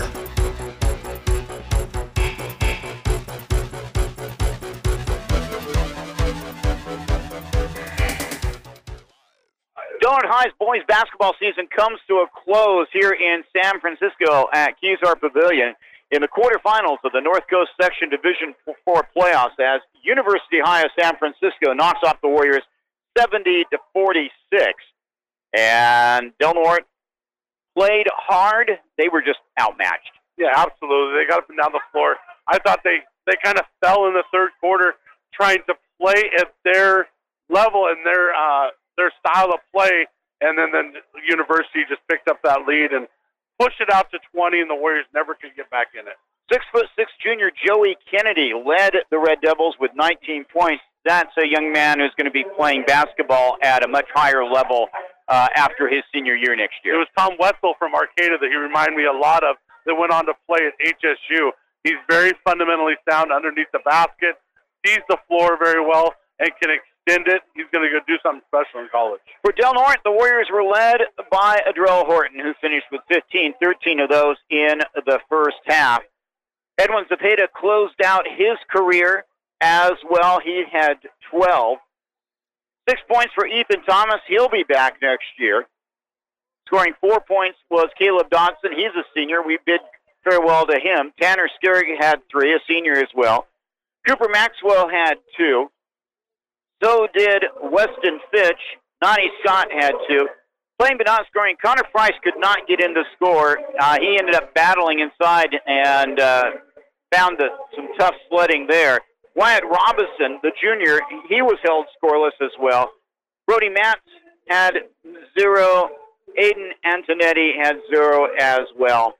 Del Norte High's boys basketball season comes to a close here in San Francisco at Kezar Pavilion in the quarterfinals of the North Coast Section Division four playoffs as University High of San Francisco knocks off the Warriors seventy to forty-six. And Del Norte played hard. They were just outmatched. Yeah, absolutely. They got up and down the floor. I thought they, they kind of fell in the third quarter trying to play at their level and their uh, their style of play, and then, then the University just picked up that lead and pushed it out to twenty, and the Warriors never could get back in it. Six foot six junior Joey Kennedy led the Red Devils with nineteen points. That's a young man who's going to be playing basketball at a much higher level uh, after his senior year next year. It was Tom Wetzel from Arcata that he reminded me a lot of that went on to play at H S U. He's very fundamentally sound underneath the basket, sees the floor very well, and can extend it. He's going to go do something special in college. For Del Norte, the Warriors were led by Adrell Horton, who finished with fifteen, thirteen of those in the first half. Edwin Zepeda closed out his career as well. He had twelve. Six points for Ethan Thomas. He'll be back next year. Scoring four points was Caleb Dodson. He's a senior. We bid farewell to him. Tanner Skerrig had three, a senior as well. Cooper Maxwell had two. So did Weston Fitch. Nani Scott had two. Playing but not scoring, Connor Price could not get in the score. Uh, he ended up battling inside and uh, found the, some tough sledding there. Wyatt Robinson, the junior, he was held scoreless as well. Brody Matz had zero. Aiden Antonetti had zero as well.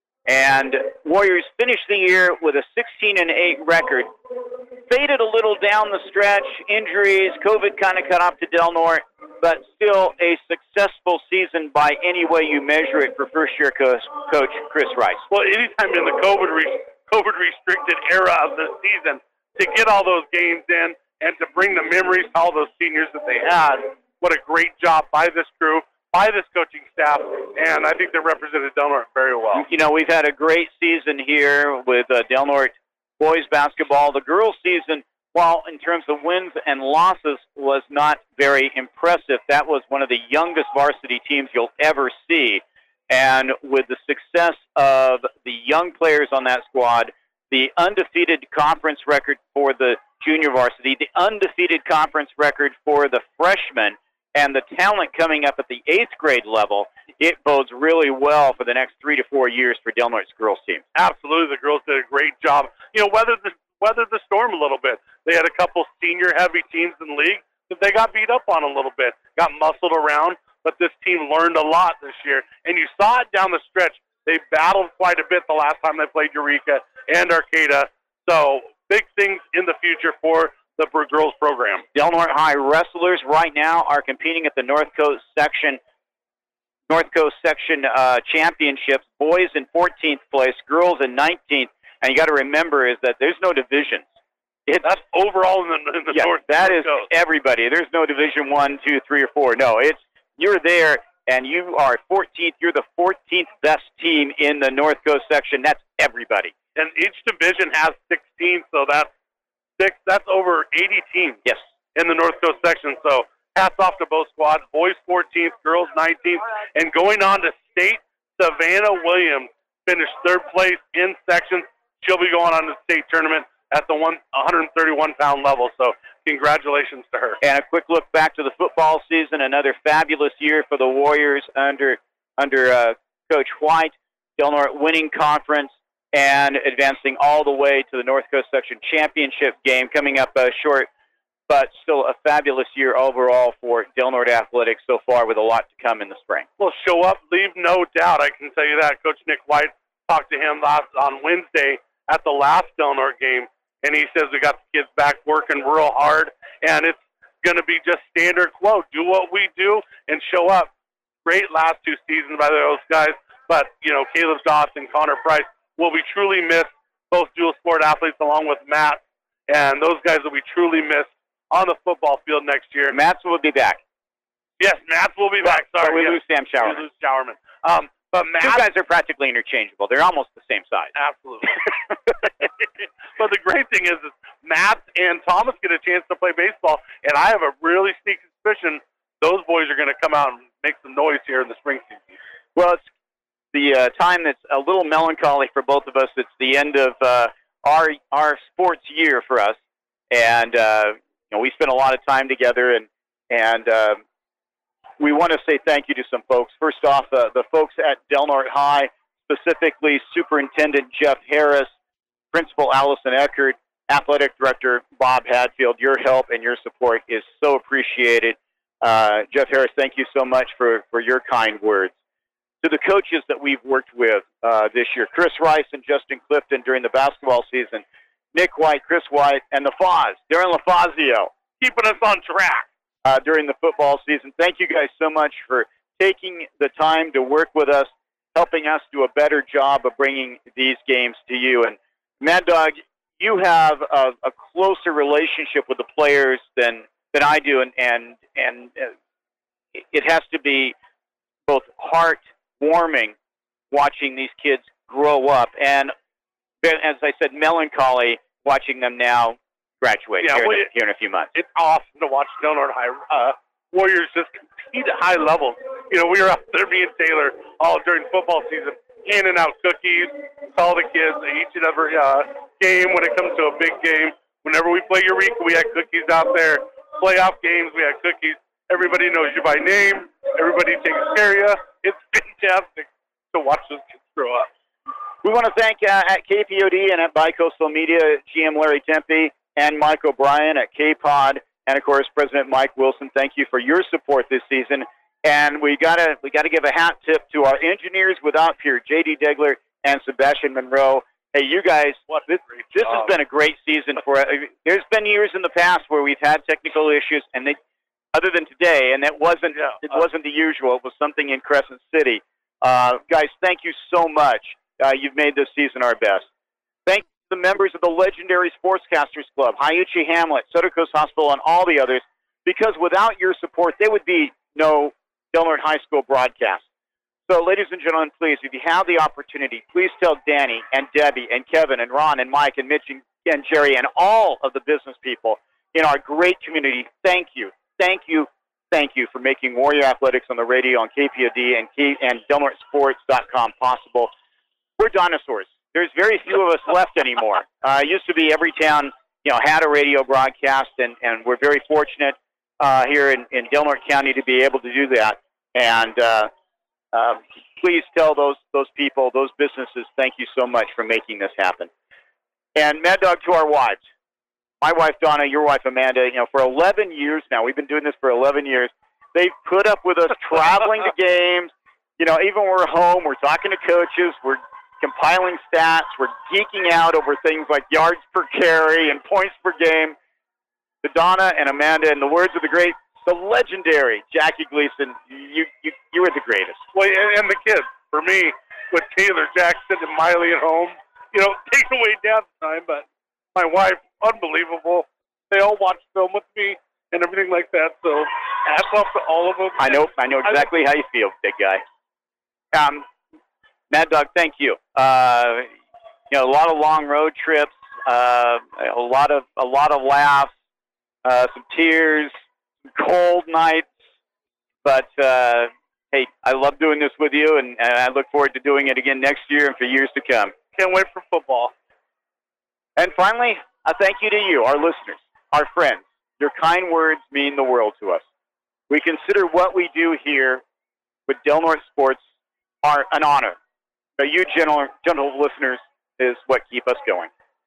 And Warriors finished the year with a sixteen and eight record. Faded a little down the stretch. Injuries, COVID kind of cut off to Del Norte, but still a successful season by any way you measure it for first-year coach, coach Chris Rice. Well, anytime in the COVID re- COVID restricted era of the season, to get all those games in and to bring the memories to all those seniors that they had, what a great job by this crew, by this coaching staff, and I think they represented Del Norte very well. You know, we've had a great season here with uh, Del Norte boys basketball. The girls' season, while in terms of wins and losses, was not very impressive. That was one of the youngest varsity teams you'll ever see. And with the success of the young players on that squad, the undefeated conference record for the junior varsity, the undefeated conference record for the freshmen, and the talent coming up at the eighth grade level, it bodes really well for the next three to four years for Del Norte's girls team. Absolutely. The girls did a great job. You know, weathered the, weathered the storm a little bit. They had a couple senior-heavy teams in the league that they got beat up on a little bit, got muscled around, but this team learned a lot this year. And you saw it down the stretch. They battled quite a bit the last time they played Eureka and Arcata. So big things in the future for the girls program. Del Norte High wrestlers right now are competing at the North Coast section North Coast section uh, championships. Boys in fourteenth place, girls in nineteenth. And you got to remember is that there's no divisions. It's, That's overall in the, in the yeah, North. That North is Coast. Everybody. There's no division one, two, three, or four. No, it's you're there and you are fourteenth. You're the fourteenth best team in the North Coast section. That's everybody. And each division has sixteen, so that's six. That's over eighty teams. Yes. In the North Coast section. So hats off to both squads. Boys fourteenth, girls nineteenth, and going on to state. Savannah Williams finished third place in sections. She'll be going on to the state tournament at the one thirty-one pound level. So congratulations to her. And a quick look back to the football season. Another fabulous year for the Warriors under under uh, Coach White. Del Norte winning conference and advancing all the way to the North Coast Section Championship game. Coming up uh, short, but still a fabulous year overall for Del Norte Athletics so far, with a lot to come in the spring. Well, show up, leave no doubt. I can tell you that. Coach Nick White talked to him last on Wednesday at the last Del Norte game, and he says we got the kids back working real hard, and it's going to be just standard quote. Do what we do and show up. Great last two seasons by those guys, but, you know, Caleb Dawson, Connor Price will be truly missed, both dual sport athletes along with Matt, and those guys will be truly missed on the football field next year. Matts will be back. Yes, Matts will be back. Sorry, but we yes. lose Sam Showerman. We lose Showerman. Um, but Matt, two guys are practically interchangeable. They're almost the same size. Absolutely. But the great thing is, is Matt and Thomas get a chance to play baseball, and I have a really sneaky suspicion those boys are going to come out and make some noise here in the spring season. Well, it's the uh, time that's a little melancholy for both of us. It's the end of uh, our our sports year for us, and uh, you know, we spent a lot of time together, and and uh, we want to say thank you to some folks. First off, uh, the folks at Del Norte High, specifically Superintendent Jeff Harris, Principal Allison Eckert, Athletic Director Bob Hadfield. Your help and your support is so appreciated. Uh, Jeff Harris, thank you so much for, for your kind words. To the coaches that we've worked with uh, this year, Chris Rice and Justin Clifton during the basketball season, Nick White, Chris White, and the Foz, Darren LaFazio, keeping us on track uh, during the football season. Thank you guys so much for taking the time to work with us, helping us do a better job of bringing these games to you. And Mad Dog, you have a, a closer relationship with the players than than I do, and and and uh, it has to be both heartwarming watching these kids grow up, and as I said, melancholy watching them now graduate yeah, here, well, in, here in a few months. It's awesome to watch Del Norte High uh, Warriors just compete at high levels. You know, we were out there, me and Taylor, all during football season, handing out cookies to all the kids each and every uh, game when it comes to a big game. Whenever we play Eureka, we had cookies out there. Playoff games, we had cookies. Everybody knows you by name. Everybody takes care of you. It's fantastic to watch those kids grow up. We want to thank uh, at K P O D and at Bicoastal Media, G M Larry Tempe and Mike O'Brien at K-Pod, and of course President Mike Wilson. Thank you for your support this season. And we gotta we gotta give a hat tip to our engineers without peer, J D Degler and Sebastian Monroe. Hey, you guys, this, this has been a great season for us. There's been years in the past where we've had technical issues, and they, other than today, and it wasn't yeah, it uh, wasn't the usual. It was something in Crescent City. Uh, guys, thank you so much. Uh, you've made this season our best. Thank you to the members of the legendary Sportscasters Club, Hiuchi Hamlet, Sutter Coast Hospital, and all the others, because without your support, there would be no Del Norte High School broadcast. So, ladies and gentlemen, please, if you have the opportunity, please tell Danny and Debbie and Kevin and Ron and Mike and Mitch and, and Jerry and all of the business people in our great community, thank you, thank you, thank you for making Warrior Athletics on the radio on K P O D and, K- and Del Norte Sports dot com possible. We're dinosaurs. There's very few of us left anymore. Uh, it used to be every town, you know, had a radio broadcast, and, and we're very fortunate uh, here in, in Del Norte County to be able to do that. And uh, uh, please tell those those people, those businesses, thank you so much for making this happen. And Mad Dog, to our wives. My wife, Donna, your wife, Amanda, you know, for eleven years now, we've been doing this for eleven years. They've put up with us traveling to games. You know, even when we're home, we're talking to coaches, we're compiling stats, we're geeking out over things like yards per carry and points per game. To Donna and Amanda, in the words of the great, the legendary Jackie Gleason, you you you were the greatest. Well, and, and the kids, for me, with Taylor Jackson and Miley at home, you know, taking away dad's time, but my wife, unbelievable. They all watch film with me and everything like that, so hats off to all of them. I know, I know exactly how you feel, big guy. Um, Mad Dog, thank you. Uh, you know, a lot of long road trips, uh, a lot of a lot of laughs, uh, some tears, some cold nights. But uh, hey, I love doing this with you, and, and I look forward to doing it again next year and for years to come. Can't wait for football. And finally, a thank you to you, our listeners, our friends. Your kind words mean the world to us. We consider what we do here with Del Norte Sports are an honor. But you, gentle, gentle listeners, is what keep us going.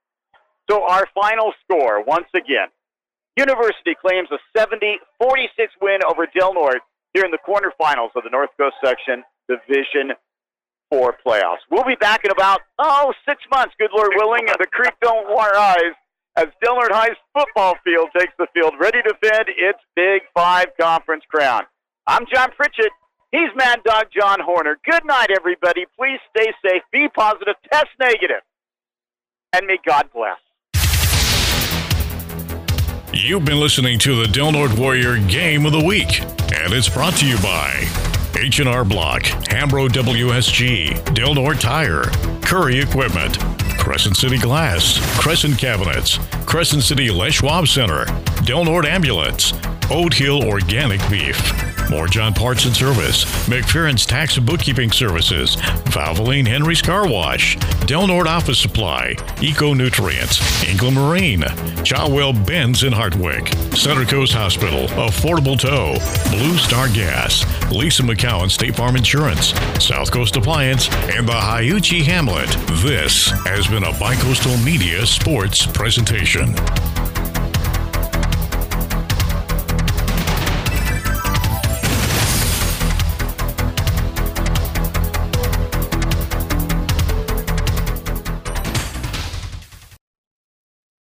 So our final score, once again, University claims a seventy forty-six win over Del Norte here in the quarterfinals of the North Coast Section Division four playoffs. We'll be back in about, oh, six months, good Lord willing, and the creek don't rise as Del Norte High's football field takes the field, ready to defend its Big Five Conference crown. I'm John Pritchett. He's Mad Dog John Horner. Good night, everybody. Please stay safe, be positive, test negative, and may God bless. You've been listening to the Del Norte Warrior Game of the Week, and it's brought to you by H and R Block, Hambro W S G, Del Norte Tire, Curry Equipment, Crescent City Glass, Crescent Cabinets, Crescent City Les Schwab Center, Del Norte Ambulance, Oat Hill Organic Beef, More John Parts and Service, McFerrin's Tax and Bookkeeping Services, Valvoline Henry's Car Wash, Del Norte Office Supply, Eco Nutrients, England Marine, Chawell Benz in Hartwick, Center Coast Hospital, Affordable Tow, Blue Star Gas, Lisa McCowan State Farm Insurance, South Coast Appliance, and the Hiuchi Hamlet. This has been a Bicoastal Media Sports presentation.